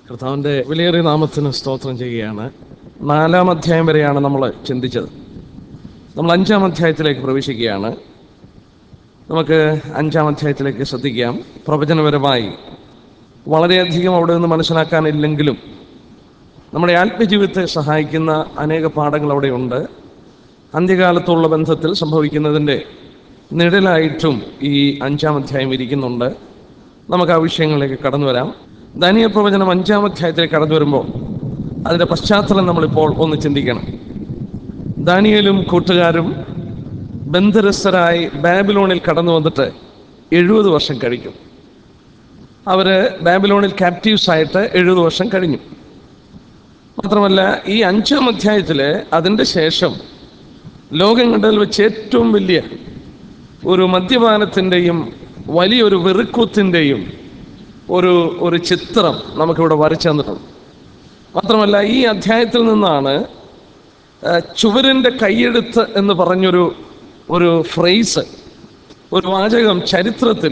കർത്താവിൻ്റെ വിലയേറിയ നാമത്തിന് സ്തോത്രം ചെയ്യുകയാണ്. 4-ാം അധ്യായം വരെയാണ് നമ്മൾ ചിന്തിച്ചത്. നമ്മൾ 5-ാം അധ്യായത്തിലേക്ക് പ്രവേശിക്കുകയാണ്. നമുക്ക് 5-ാം അധ്യായത്തിലേക്ക് ശ്രദ്ധിക്കാം. പ്രവചനപരമായി വളരെയധികം അവിടെ നിന്ന് മനസ്സിലാക്കാനില്ലെങ്കിലും നമ്മുടെ ആത്മജീവിതത്തെ സഹായിക്കുന്ന അനേക പാഠങ്ങൾ അവിടെയുണ്ട്. അന്ത്യകാലത്തുള്ള ബന്ധത്തിൽ സംഭവിക്കുന്നതിൻ്റെ നിഴലായിട്ടും ഈ 5-ാം അധ്യായം ഇരിക്കുന്നുണ്ട്. നമുക്ക് ആ വിഷയങ്ങളിലേക്ക് കടന്നു വരാം. ദാനിയേൽ പ്രവചനം 5-ാം അധ്യായത്തിലേക്ക് കടന്നു വരുമ്പോൾ അതിൻ്റെ പശ്ചാത്തലം നമ്മളിപ്പോൾ ഒന്ന് ചിന്തിക്കണം. ദാനിയേലും കൂട്ടുകാരും ബന്ധനസ്ഥരായി ബാബിലോണിൽ കടന്നു വന്നിട്ട് 70 വർഷം കഴിഞ്ഞു. അവർ ബാബിലോണിൽ ക്യാപ്റ്റീവ്സ് ആയിട്ട് 70 വർഷം കഴിഞ്ഞു. മാത്രമല്ല, ഈ 5-ാം അധ്യായത്തിൽ അതിൻ്റെ ശേഷം ലോകം കണ്ടതിൽ വെച്ച് ഏറ്റവും വലിയ ഒരു മദ്യപാനത്തിൻ്റെയും വലിയൊരു വെറുക്കൂത്തിൻ്റെയും ഒരു ചിത്രം നമുക്കിവിടെ വരച്ചു തന്നിട്ടുണ്ട്. മാത്രമല്ല, ഈ അധ്യായത്തിൽ നിന്നാണ് ചുവരിൻ്റെ കൈയെഴുത്ത് എന്ന് പറഞ്ഞൊരു ഫ്രേസ്, ഒരു വാചകം ചരിത്രത്തിൽ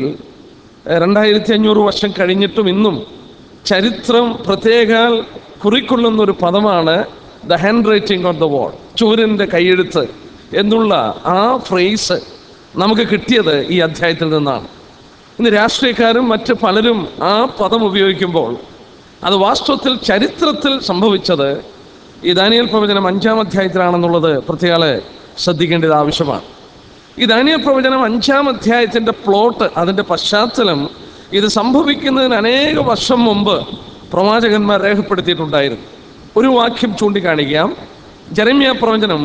2500 വർഷം കഴിഞ്ഞിട്ടും ഇന്നും ചരിത്രം പ്രത്യേകാൽ കുറിക്കൊള്ളുന്നൊരു പദമാണ് the handwriting on the wall, ചുവരിൻ്റെ കൈയെഴുത്ത് എന്നുള്ള ആ ഫ്രേസ് നമുക്ക് കിട്ടിയത് ഈ അധ്യായത്തിൽ നിന്നാണ്. ഇന്ന് രാഷ്ട്രീയക്കാരും മറ്റ് പലരും ആ പദം ഉപയോഗിക്കുമ്പോൾ അത് വാസ്തവത്തിൽ ചരിത്രത്തിൽ സംഭവിച്ചത് ഈ ദാനിയേൽ പ്രവചനം 5-ാം അധ്യായത്തിലാണെന്നുള്ളത് പ്രത്യേകം ശ്രദ്ധിക്കേണ്ടത് ആവശ്യമാണ്. ഈ ദാനിയേൽ പ്രവചനം 5-ാം അധ്യായത്തിൻ്റെ പ്ലോട്ട്, അതിൻ്റെ പശ്ചാത്തലം, ഇത് സംഭവിക്കുന്നതിന് അനേക വർഷം മുമ്പ് പ്രവാചകന്മാർ രേഖപ്പെടുത്തിയിട്ടുണ്ടായിരുന്നു. ഒരു വാക്യം ചൂണ്ടിക്കാണിക്കാം. ജെറമ്യ പ്രവചനം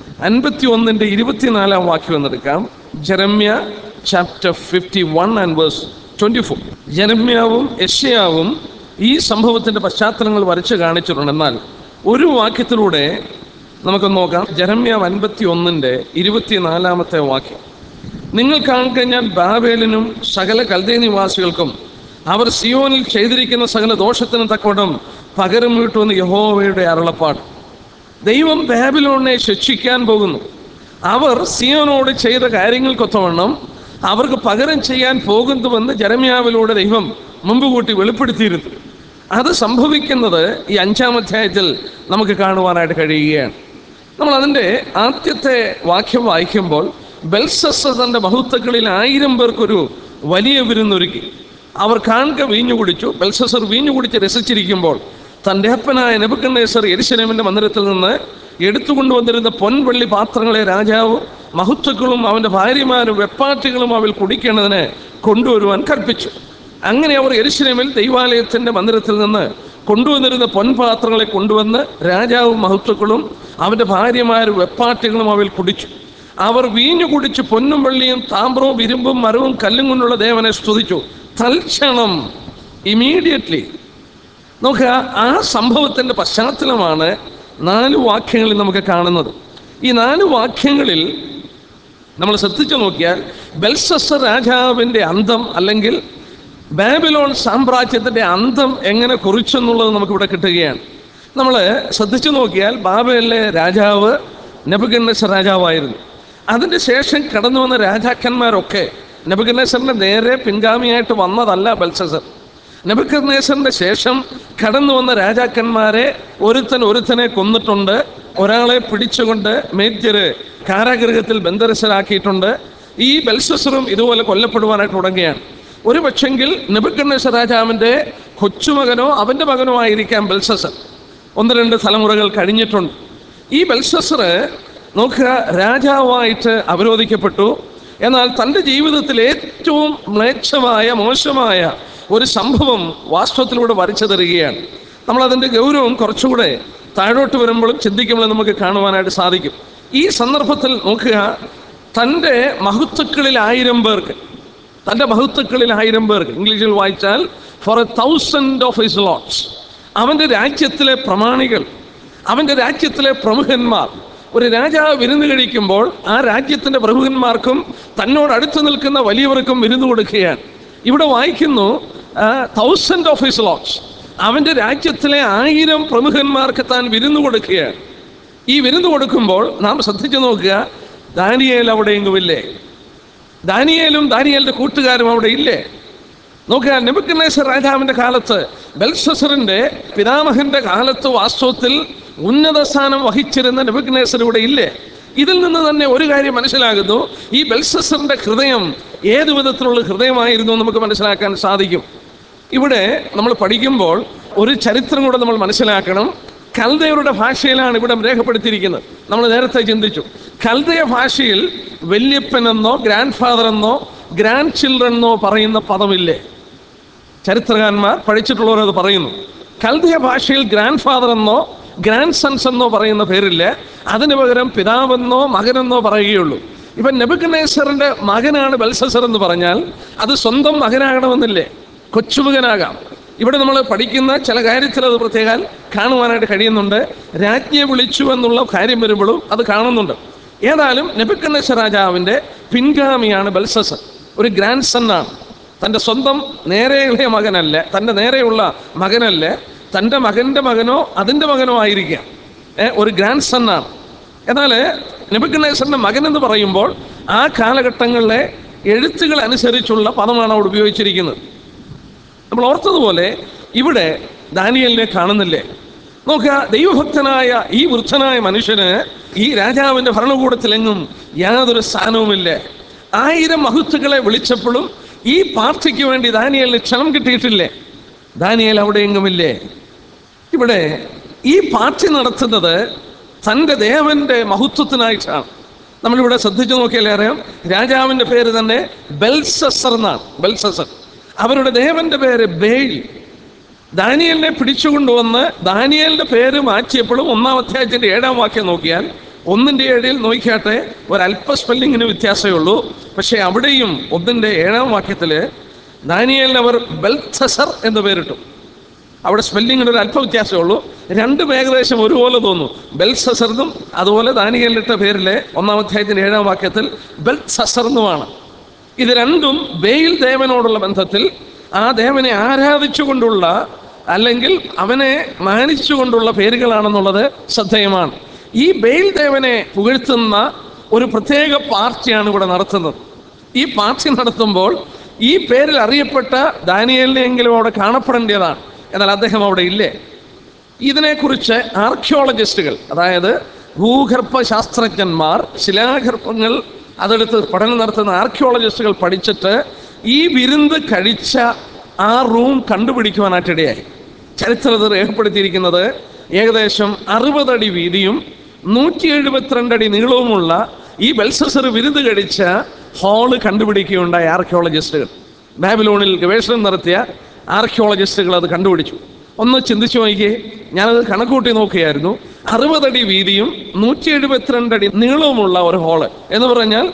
51-ന്റെ 24-ാം വാക്യം എന്നെടുക്കാം. Jeremiah chapter 51 and verse 24. ജെറമ്യാവും യെശയ്യാവും ഈ സംഭവത്തിൻ്റെ പശ്ചാത്തലങ്ങൾ വരച്ച് കാണിച്ചിട്ടുണ്ട്. എന്നാൽ ഒരു വാക്യത്തിലൂടെ നമുക്കൊന്ന് നോക്കാം. ജെറമ്യ 51-ന്റെ 24-ാമത്തെ വാക്യം: നിങ്ങൾ കാണുക, ഞാൻ ബാബേലിനും സകല കൽദയ നിവാസികൾക്കും അവർ സിയോനിൽ ചെയ്തിരിക്കുന്ന സകല ദോഷത്തിനും തക്കവണ്ണം പകരം വീട്ടുമെന്ന് യഹോവയുടെ അരുളപ്പാട്. ദൈവം ബാബിലോണിനെ ശിക്ഷിക്കാൻ പോകുന്നു. അവർ സിയോനോട് ചെയ്ത കാര്യങ്ങൾക്കൊത്തവണ്ണം അവർക്ക് പകരം ചെയ്യാൻ പോകുന്നുവെന്ന് ജെറമ്യാവിലൂടെ ദൈവം മുമ്പ് കൂട്ടി വെളിപ്പെടുത്തിയിരുന്നു. അത് സംഭവിക്കുന്നത് ഈ 5-ാം അധ്യായത്തിൽ നമുക്ക് കാണുവാനായിട്ട് കഴിയുകയാണ്. നമ്മൾ അതിൻ്റെ ആദ്യത്തെ വാക്യം വായിക്കുമ്പോൾ, ബെൽശസ്സർ തൻ്റെ മഹത്തുക്കളിൽ 1000 പേർക്കൊരു വലിയ വിരുന്നൊരുക്കി. അവർ കാണുക വീഞ്ഞു കുടിച്ചു. ബെൽശസ്സർ വീഞ്ഞു കുടിച്ച് രസിച്ചിരിക്കുമ്പോൾ തൻ്റെ അപ്പനായ നെബൂഖദ്നേസർ യെരൂശലേമിൻ്റെ മന്ദിരത്തിൽ നിന്ന് എടുത്തുകൊണ്ടുവന്നിരുന്ന പൊൻവെള്ളി പാത്രങ്ങളെ രാജാവും മഹത്തുക്കളും അവൻ്റെ ഭാര്യമാരും വെപ്പാട്ടികളും അവൽ കുടിക്കേണ്ടതിന് കൊണ്ടുവരുവാൻ കൽപ്പിച്ചു. അങ്ങനെ അവർ യെരൂശലേമിൽ ദൈവാലയത്തിൻ്റെ മന്ദിരത്തിൽ നിന്ന് കൊണ്ടുവന്നിരുന്ന പൊൻപാത്രങ്ങളെ കൊണ്ടുവന്ന് രാജാവും മഹത്തുക്കളും അവൻ്റെ ഭാര്യമാരും വെപ്പാട്ടികളും അവൽ കുടിച്ചു. അവർ വീഞ്ഞു കുടിച്ച് പൊന്നും വെള്ളിയും താമ്രവും ഇരുമ്പും മരവും കല്ലും കൊണ്ടുള്ള ദേവനെ സ്തുതിച്ചു. തൽക്ഷണം, ഇമീഡിയറ്റ്ലി. നോക്കുക, ആ സംഭവത്തിൻ്റെ പശ്ചാത്തലമാണ് 4 വാക്യങ്ങളിൽ നമുക്ക് കാണുന്നത്. ഈ 4 വാക്യങ്ങളിൽ നമ്മൾ ശ്രദ്ധിച്ചു നോക്കിയാൽ ബെൽശസ്സർ രാജാവിൻ്റെ അന്തം, അല്ലെങ്കിൽ ബാബിലോൺ സാമ്രാജ്യത്തിൻ്റെ അന്തം എങ്ങനെ കുറിച്ചെന്നുള്ളത് നമുക്കിവിടെ കിട്ടുകയാണ്. നമ്മൾ ശ്രദ്ധിച്ചു നോക്കിയാൽ ബാബേലിലെ രാജാവ് നെബൂഖദ്നേസർ രാജാവായിരുന്നു. അതിൻ്റെ ശേഷം കടന്നു വന്ന രാജാക്കന്മാരൊക്കെ നെബൂഖദ്നേസറിൻ്റെ നേരെ പിൻഗാമിയായിട്ട് വന്നതല്ല ബെൽശസ്സർ. നെബൂഖദ്നേസറിൻ്റെ ശേഷം കടന്നു വന്ന രാജാക്കന്മാരെ ഒരുത്തനെ കൊന്നിട്ടുണ്ട്. ഒരാളെ പിടിച്ചുകൊണ്ട് മേദ്യര് കാരാഗൃഹത്തിൽ ബന്ധനസ്ഥരാക്കിയിട്ടുണ്ട്. ഈ ബെൽശസ്സറും ഇതുപോലെ കൊല്ലപ്പെടുവാനായിട്ട് തുടങ്ങുകയാണ്. ഒരു പക്ഷെങ്കിൽ നെബൂഖദ്നേസർ രാജാവിൻ്റെ കൊച്ചുമകനോ അവൻ്റെ മകനോ ആയിരിക്കാം ബെൽശസ്സർ. 1-2 തലമുറകൾ കഴിഞ്ഞിട്ടുണ്ട്. ഈ ബെൽശസ്സർ നോക്കുക, രാജാവായിട്ട് അവരോധിക്കപ്പെട്ടു. എന്നാൽ തൻ്റെ ജീവിതത്തിൽ ഏറ്റവും മ്ലേച്ഛമായ, മോശമായ ഒരു സംഭവം വാസ്തവത്തിലൂടെ വരച്ചു തരികയാണ്. നമ്മളതിൻ്റെ ഗൗരവം കുറച്ചുകൂടെ താഴോട്ട് വരുമ്പോഴും ചിന്തിക്കുമ്പോഴും നമുക്ക് കാണുവാനായിട്ട് സാധിക്കും. ഈ സന്ദർഭത്തിൽ നോക്കുക, തൻ്റെ മഹത്തുക്കളിൽ 1000 പേർക്ക്, തൻ്റെ മഹത്തുക്കളിൽ 1000 പേർക്ക്, ഇംഗ്ലീഷിൽ വായിച്ചാൽ ഫോർ 1000 of his lords, അവൻ്റെ രാജ്യത്തിലെ പ്രമാണികൾ, അവൻ്റെ രാജ്യത്തിലെ പ്രമുഖന്മാർ. ഒരു രാജാവ് വിരുന്ന് കഴിക്കുമ്പോൾ ആ രാജ്യത്തിൻ്റെ പ്രമുഖന്മാർക്കും തന്നോട് അടുത്ത് നിൽക്കുന്ന വലിയവർക്കും വിരുന്ന് കൊടുക്കുകയാണ്. ഇവിടെ വായിക്കുന്നു 1000 of his lords, അവൻ്റെ രാജ്യത്തിലെ 1000 പ്രമുഖന്മാർക്ക് താൻ വിരുന്ന് കൊടുക്കുകയാണ്. ഈ വിരുന്ന് കൊടുക്കുമ്പോൾ നാം ശ്രദ്ധിച്ചു നോക്കുക, ദാനിയേൽ അവിടെ എങ്ങുമില്ലേ? ദാനിയേലും ദാനിയേലിൻ്റെ കൂട്ടുകാരും അവിടെ ഇല്ലേ? നോക്കുക, നെബൂഖദ്നേസർ രാജാവിന്റെ കാലത്ത്, ബെൽഷസ്സറിന്റെ പിതാമഹന്റെ കാലത്ത് വാസ്തവത്തിൽ ഉന്നത സ്ഥാനം വഹിച്ചിരുന്ന നെബൂഖദ്നേസർ ഇവിടെ ഇല്ലേ? ഇതിൽ നിന്ന് തന്നെ ഒരു കാര്യം മനസ്സിലാകുന്നു, ഈ ബെൽഷസ്സറിന്റെ ഹൃദയം ഏതു വിധത്തിലുള്ള ഹൃദയമായിരുന്നു നമുക്ക് മനസ്സിലാക്കാൻ സാധിക്കും. ഇവിടെ നമ്മൾ പഠിക്കുമ്പോൾ ഒരു ചരിത്രം കൂടെ നമ്മൾ മനസ്സിലാക്കണം. കൽദയരുടെ ഭാഷയിലാണ് ഇവിടെ രേഖപ്പെടുത്തിയിരിക്കുന്നത്. നമ്മൾ നേരത്തെ ചിന്തിച്ചു, കൽദയ ഭാഷയിൽ വല്യപ്പനെന്നോ ഗ്രാൻഡ് ഫാദർ എന്നോ ഗ്രാൻഡ് ചിൽഡ്രൻ എന്നോ പറയുന്ന പദമില്ലേ? ചരിത്രകാരന്മാർ പഠിച്ചിട്ടുള്ളവർ അത് പറയുന്നു. കൽദയ ഭാഷയിൽ ഗ്രാൻഡ് ഫാദർ എന്നോ ഗ്രാൻഡ് സൺസ് എന്നോ പറയുന്ന പേരില്ല. അതിന് പകരം പിതാവെന്നോ മകനെന്നോ പറയുകയുള്ളൂ. ഇപ്പം നെബൂഖദ്നേസറിന്റെ മകനാണ് ബെൽഷസ്സർ എന്ന് പറഞ്ഞാൽ അത് സ്വന്തം മകനാകണമെന്നില്ലേ? കൊച്ചുമകനാകാം. ഇവിടെ നമ്മൾ പഠിക്കുന്ന ചില കാര്യത്തിൽ അത് പ്രത്യേകം കാണുവാനായിട്ട് കഴിയുന്നുണ്ട്. രാജ്ഞിയെ വിളിച്ചു എന്നുള്ള കാര്യം വരുമ്പോഴും അത് കാണുന്നുണ്ട്. ഏതായാലും നെബൂഖദ്നേസർ രാജാവിൻ്റെ പിൻഗാമിയാണ് ബെൽഷസ്സർ. ഒരു ഗ്രാൻഡ് സണ്ണാണ്. തൻ്റെ സ്വന്തം നേരെയുള്ള മകനല്ല, തൻ്റെ നേരെയുള്ള മകനല്ല, തൻ്റെ മകൻ്റെ മകനോ അതിൻ്റെ മകനോ ആയിരിക്കാം. ഒരു ഗ്രാൻഡ് സണ്ണാണ്. എന്നാൽ നെബൂഖദ്നേസറിൻ്റെ മകൻ എന്ന് പറയുമ്പോൾ ആ കാലഘട്ടങ്ങളിലെ എഴുത്തുകൾ അനുസരിച്ചുള്ള പദമാണ് അവിടെ ഉപയോഗിച്ചിരിക്കുന്നത്. നമ്മൾ ഓർത്തതുപോലെ ഇവിടെ ദാനിയേലിനെ കാണുന്നില്ലേ? നോക്കുക, ദൈവഭക്തനായ ഈ വൃദ്ധനായ മനുഷ്യന് ഈ രാജാവിൻ്റെ ഭരണകൂടത്തിലെങ്ങും യാതൊരു സ്ഥാനവുമില്ല. 1000 മഹത്തുക്കളെ വിളിച്ചപ്പോഴും ഈ പാർട്ടിക്ക് വേണ്ടി ദാനിയേലിന് ക്ഷണം കിട്ടിയിട്ടില്ലേ? ദാനിയേൽ അവിടെ എങ്ങുമില്ലേ? ഇവിടെ ഈ പാർട്ടി നടത്തുന്നത് തൻ്റെ ദേവന്റെ മഹത്വത്തിനായിട്ടാണ്. നമ്മളിവിടെ ശ്രദ്ധിച്ചു നോക്കിയാലേ അറിയാം, രാജാവിൻ്റെ പേര് തന്നെ ബെൽഷസ്സർ എന്നാണ്. ബെൽഷസ്സർ. അവരുടെ ദേവന്റെ പേര് ബേൽ. ദാനിയേലിനെ പിടിച്ചുകൊണ്ടുവന്ന് ദാനിയേലിന്റെ പേര് മാറ്റിയപ്പോഴും 1-ാം അധ്യായത്തിന്റെ 7-ാം വാക്യം നോക്കിയാൽ 1-ന്റെ 7-ൽ നോക്കിയാട്ടെ ഒരല്പ സ്പെല്ലിങ്ങിന് വ്യത്യാസമേ ഉള്ളൂ. പക്ഷേ അവിടെയും 1-ന്റെ 7-ാം വാക്യത്തിൽ ദാനിയേലിന് അവർ ബെൽഷസ്സർ എന്ന് പേരിട്ടു. അവിടെ സ്പെല്ലിങ്ങിന് ഒരു അല്പ വ്യത്യാസമേ ഉള്ളൂ. രണ്ടും ഏകദേശം ഒരുപോലെ തോന്നും. ബെൽഷസ്സറിനും അതുപോലെ ദാനിയേലിട്ട പേരിലെ 1-ാം അധ്യായത്തിന്റെ 7-ാം വാക്യത്തിൽ ബെൽഷസ്സർ എന്നുമാണ്. ഇത് രണ്ടും ബേൽ ദേവനോടുള്ള ബന്ധത്തിൽ, ആ ദേവനെ ആരാധിച്ചുകൊണ്ടുള്ള അല്ലെങ്കിൽ അവനെ മാനിച്ചുകൊണ്ടുള്ള പേരുകളാണെന്നുള്ളത് ശ്രദ്ധേയമാണ്. ഈ ബേൽ ദേവനെ പുകഴ്ത്തുന്ന ഒരു പ്രത്യേക പാർട്ടിയാണ് ഇവിടെ നടത്തുന്നത്. ഈ പാർട്ടി നടത്തുമ്പോൾ ഈ പേരിൽ അറിയപ്പെട്ട ദാനിയേലിനെങ്കിലും അവിടെ കാണപ്പെടേണ്ടതാണ്. എന്നാൽ അദ്ദേഹം അവിടെ ഇല്ലേ? ഇതിനെക്കുറിച്ച് ആർക്കിയോളജിസ്റ്റുകൾ, അതായത് ഭൂഗർഭ ശാസ്ത്രജ്ഞന്മാർ, ശിലാഗർഭങ്ങൾ അതെടുത്ത് പഠനം നടത്തുന്ന ആർക്കിയോളജിസ്റ്റുകൾ പഠിച്ചിട്ട് ഈ വിരുന്ന് കഴിച്ച ആ റൂം കണ്ടുപിടിക്കുവാനായിട്ടിടയായി. ചരിത്രത്തിൽ രേഖപ്പെടുത്തിയിരിക്കുന്നത് ഏകദേശം 60 അടി വീതിയും 172 അടി നീളവുമുള്ള ഈ ബെൽഷസ്സർ വിരുന്ന് കഴിച്ച ഹാള് കണ്ടുപിടിക്കുകയുണ്ടായ ആർക്കിയോളജിസ്റ്റുകൾ. ബാബിലോണിൽ ഗവേഷണം നടത്തിയ ആർക്കിയോളജിസ്റ്റുകൾ അത് കണ്ടുപിടിച്ചു. ഒന്ന് ചിന്തിച്ചു നോക്കിയേ, ഞാനത് കണക്കൂട്ടി നോക്കുകയായിരുന്നു. 60 അടി വീതിയും 172 അടി നീളവുമുള്ള ഒരു ഹാള് എന്ന് പറഞ്ഞാൽ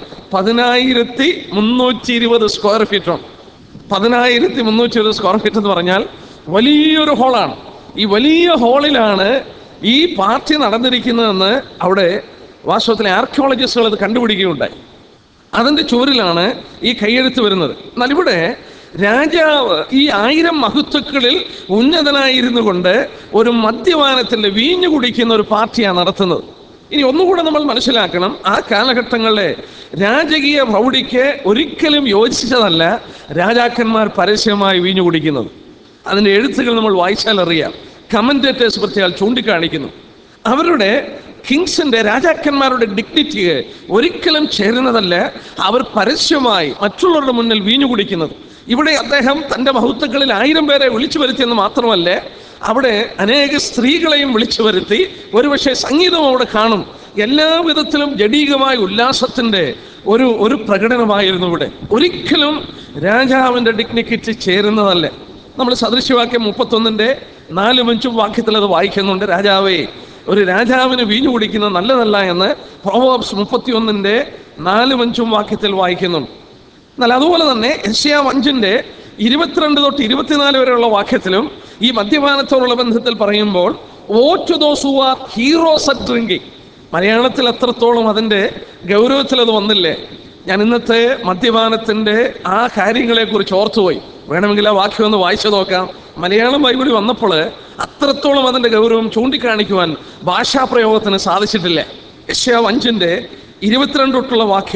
10,320 സ്ക്വയർ ഫീറ്റാണ്. 10,320 സ്ക്വയർ ഫീറ്റ് എന്ന് പറഞ്ഞാൽ വലിയൊരു ഹാളാണ്. ഈ വലിയ ഹാളിലാണ് ഈ പാർട്ടി നടന്നിരിക്കുന്നതെന്ന് അവിടെ വാസ്തവത്തിലെ ആർക്കിയോളജിസ്റ്റുകൾ അത് കണ്ടുപിടിക്കുകയുണ്ടായി. അതിൻ്റെ ചുവരിലാണ് ഈ കൈയെഴുത്ത് വരുന്നത്. എന്നാൽ ഇവിടെ രാജാവ് ഈ 1000 മഹത്തുക്കളിൽ ഉന്നതനായിരുന്നു കൊണ്ട് ഒരു മദ്യപാനത്തിൻ്റെ വീഞ്ഞു കുടിക്കുന്ന ഒരു പാർട്ടിയാണ് നടത്തുന്നത്. ഇനി ഒന്നുകൂടെ നമ്മൾ മനസ്സിലാക്കണം, ആ കാലഘട്ടങ്ങളിലെ രാജകീയ പ്രൗഢിക്ക് ഒരിക്കലും യോജിച്ചതല്ല രാജാക്കന്മാർ പരസ്യമായി വീഞ്ഞു കുടിക്കുന്നത്. അതിൻ്റെ എഴുത്തുകൾ നമ്മൾ വായിച്ചാൽ അറിയാം. കമന്റേറ്റേഴ്സ് പ്രത്യേകം ചൂണ്ടിക്കാണിക്കുന്നു, അവരുടെ കിങ്സിന്റെ, രാജാക്കന്മാരുടെ ഡിഗ്നിറ്റിക്ക് ഒരിക്കലും ചേരുന്നതല്ല അവർ പരസ്യമായി മറ്റുള്ളവരുടെ മുന്നിൽ വീഞ്ഞു കുടിക്കുന്നത്. ഇവിടെ അദ്ദേഹം തൻ്റെ മഹത്വക്കളിൽ 1000 പേരെ വിളിച്ചു വരുത്തിയെന്ന് മാത്രമല്ല, അവിടെ അനേക സ്ത്രീകളെയും വിളിച്ചു വരുത്തി. ഒരുപക്ഷെ സംഗീതം അവിടെ കാണും. എല്ലാ വിധത്തിലും ജഡീകമായ ഉല്ലാസത്തിൻ്റെ ഒരു പ്രകടനമായിരുന്നു ഇവിടെ. ഒരിക്കലും രാജാവിൻ്റെ ഡിഗ്നിറ്റിക്ക് ചേരുന്നതല്ല. നമ്മൾ സദൃശ്യവാക്യം 31-ന്റെ 4-5 വാക്യത്തിൽ അത് വായിക്കുന്നുണ്ട്. രാജാവേ, ഒരു രാജാവിന് വീഞ്ഞു കുടിക്കുന്നത് നല്ലതല്ല എന്ന് പ്രോവേർബ്സ് 31-ന്റെ 4-5 വാക്യത്തിൽ വായിക്കുന്നു. എന്നാൽ അതുപോലെ തന്നെ യെശയ്യാ 5-ന്റെ 22 തൊട്ട് 24 വരെയുള്ള വാക്യത്തിലും ഈ മദ്യപാനത്തോടുള്ള ബന്ധത്തിൽ പറയുമ്പോൾ woe to those who are heroes at drinking. മലയാളത്തിൽ എത്രത്തോളം അതിൻ്റെ ഗൗരവത്തിൽ അത് വന്നില്ലേ? ഞാൻ ഇന്നത്തെ മദ്യപാനത്തിൻ്റെ ആ കാര്യങ്ങളെക്കുറിച്ച് ഓർത്തുപോയി. വേണമെങ്കിൽ ആ വാക്യം ഒന്ന് വായിച്ചു നോക്കാം. മലയാളം ബൈബിളിൽ വന്നപ്പോൾ അത്രത്തോളം അതിൻ്റെ ഗൗരവം ചൂണ്ടിക്കാണിക്കുവാൻ ഭാഷാപ്രയോഗത്തിന് സാധിച്ചിട്ടില്ല. യെശയ്യാ 5-ന്റെ 22 തൊട്ടുള്ള വാക്യം,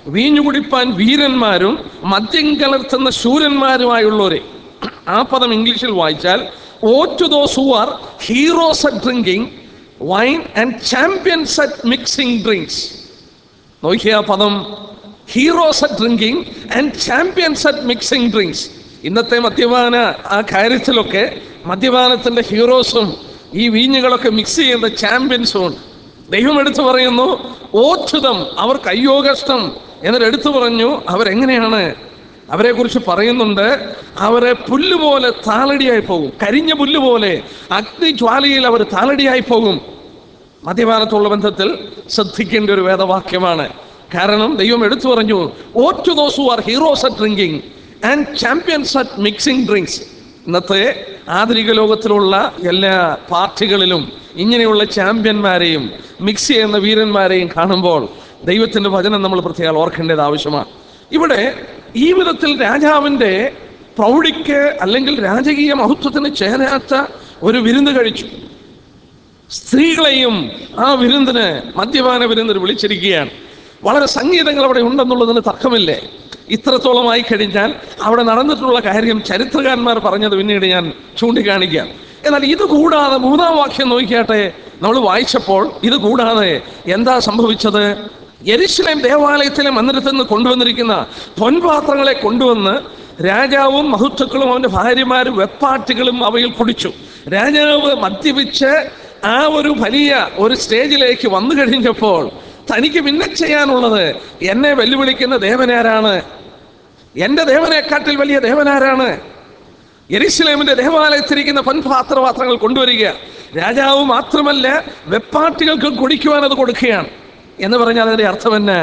വീഞ്ഞു കുടിപ്പാൻ വീരന്മാരും മദ്യം കലർത്തുന്ന ശൂരന്മാരുമായുള്ളവരെ. ആ പദം ഇംഗ്ലീഷിൽ വായിച്ചാൽ woe to those who are heroes at drinking wine and champions at mixing drinks. നോക്കിയ പദം, heroes at drinking and champions at mixing drinks. ഇന്നത്തെ മദ്യപാന ആ കാര്യത്തിലൊക്കെ മദ്യപാനത്തിന്റെ ഹീറോസും ഈ വീഞ്ഞുകളൊക്കെ മിക്സ് ചെയ്യുന്ന ചാമ്പ്യൻസും. ദൈവം എടുത്തു പറയുന്നു ഓച്ഛുതം, അവർക്ക് അയ്യോ കഷ്ടം എന്നിട്ട് എടുത്തു പറഞ്ഞു. അവരെങ്ങനെയാണ്? അവരെ കുറിച്ച് പറയുന്നുണ്ട്, അവരെ പുല്ലുപോലെ താളടിയായി പോകും, കരിഞ്ഞ പുല്ലുപോലെ അഗ്നിജ്വാലയിൽ അവർ താളടിയായി പോകും. മദ്യപാനത്തുള്ള ബന്ധത്തിൽ ശ്രദ്ധിക്കേണ്ട ഒരു വേദവാക്യമാണ്. കാരണം ദൈവം എടുത്തു പറഞ്ഞു woe to those who are heroes at drinking and champions at mixing drinks. ഇന്നത്തെ ആധുനിക ലോകത്തിലുള്ള എല്ലാ പാർട്ടികളിലും ഇങ്ങനെയുള്ള ചാമ്പ്യന്മാരെയും മിക്സ് ചെയ്യുന്ന വീരന്മാരെയും കാണുമ്പോൾ ദൈവത്തിൻ്റെ വചനം നമ്മൾ പ്രത്യേകം ഓർക്കേണ്ടത് ആവശ്യമാണ്. ഇവിടെ ഈ വിധത്തിൽ രാജാവിൻ്റെ പ്രൗഢിക്ക് അല്ലെങ്കിൽ രാജകീയ മഹത്വത്തിന് ചേരാത്ത ഒരു വിരുന്ന് കഴിച്ചു. സ്ത്രീകളെയും ആ വിരുന്നിന്, മദ്യപാന വിരുന്നിന് വിളിച്ചിരിക്കുകയാണ്. വളരെ സംഗീതങ്ങൾ അവിടെ ഉണ്ടെന്നുള്ളതിന് തർക്കമില്ലേ. ഇത്രത്തോളമായി കഴിഞ്ഞാൽ അവിടെ നടന്നിട്ടുള്ള കാര്യം ചരിത്രകാരന്മാർ പറഞ്ഞത് പിന്നീട് ഞാൻ ചൂണ്ടിക്കാണിക്കാം. എന്നാൽ ഇത് കൂടാതെ മൂന്നാം വാക്യം നോക്കിയാട്ടെ, നമ്മൾ വായിച്ചപ്പോൾ ഇത് കൂടാതെ എന്താ സംഭവിച്ചത്? യെരുശലേം ദേവാലയത്തിലെ മന്ദിരത്തിൽ നിന്ന് കൊണ്ടുവന്നിരിക്കുന്ന പൊൻപാത്രങ്ങളെ കൊണ്ടുവന്ന് രാജാവും മഹത്തുക്കളും അവൻ്റെ ഭാര്യമാരും വെപ്പാട്ടികളും അവയിൽ കുടിച്ചു. രാജാവ് മദ്യപിച്ച് ആ ഒരു വലിയ ഒരു സ്റ്റേജിലേക്ക് വന്നു കഴിഞ്ഞപ്പോൾ തനിക്ക് പിന്നെ ചെയ്യാനുള്ളത്, എന്നെ വെല്ലുവിളിക്കുന്ന ദേവനാരാണ്? എൻ്റെ ദേവനെക്കാട്ടിൽ വലിയ ദേവനാരാണ്? യെരുശലേമിന്റെ ദേവാലയത്തിരിക്കുന്ന പൊൻപാത്രങ്ങൾ കൊണ്ടുവരിക. രാജാവ് മാത്രമല്ല, വെപ്പാട്ടികൾക്ക് കുടിക്കുവാൻ അത് കൊടുക്കുകയാണ്. എന്ന് പറഞ്ഞാൽ അതിന്റെ അർത്ഥം തന്നെ,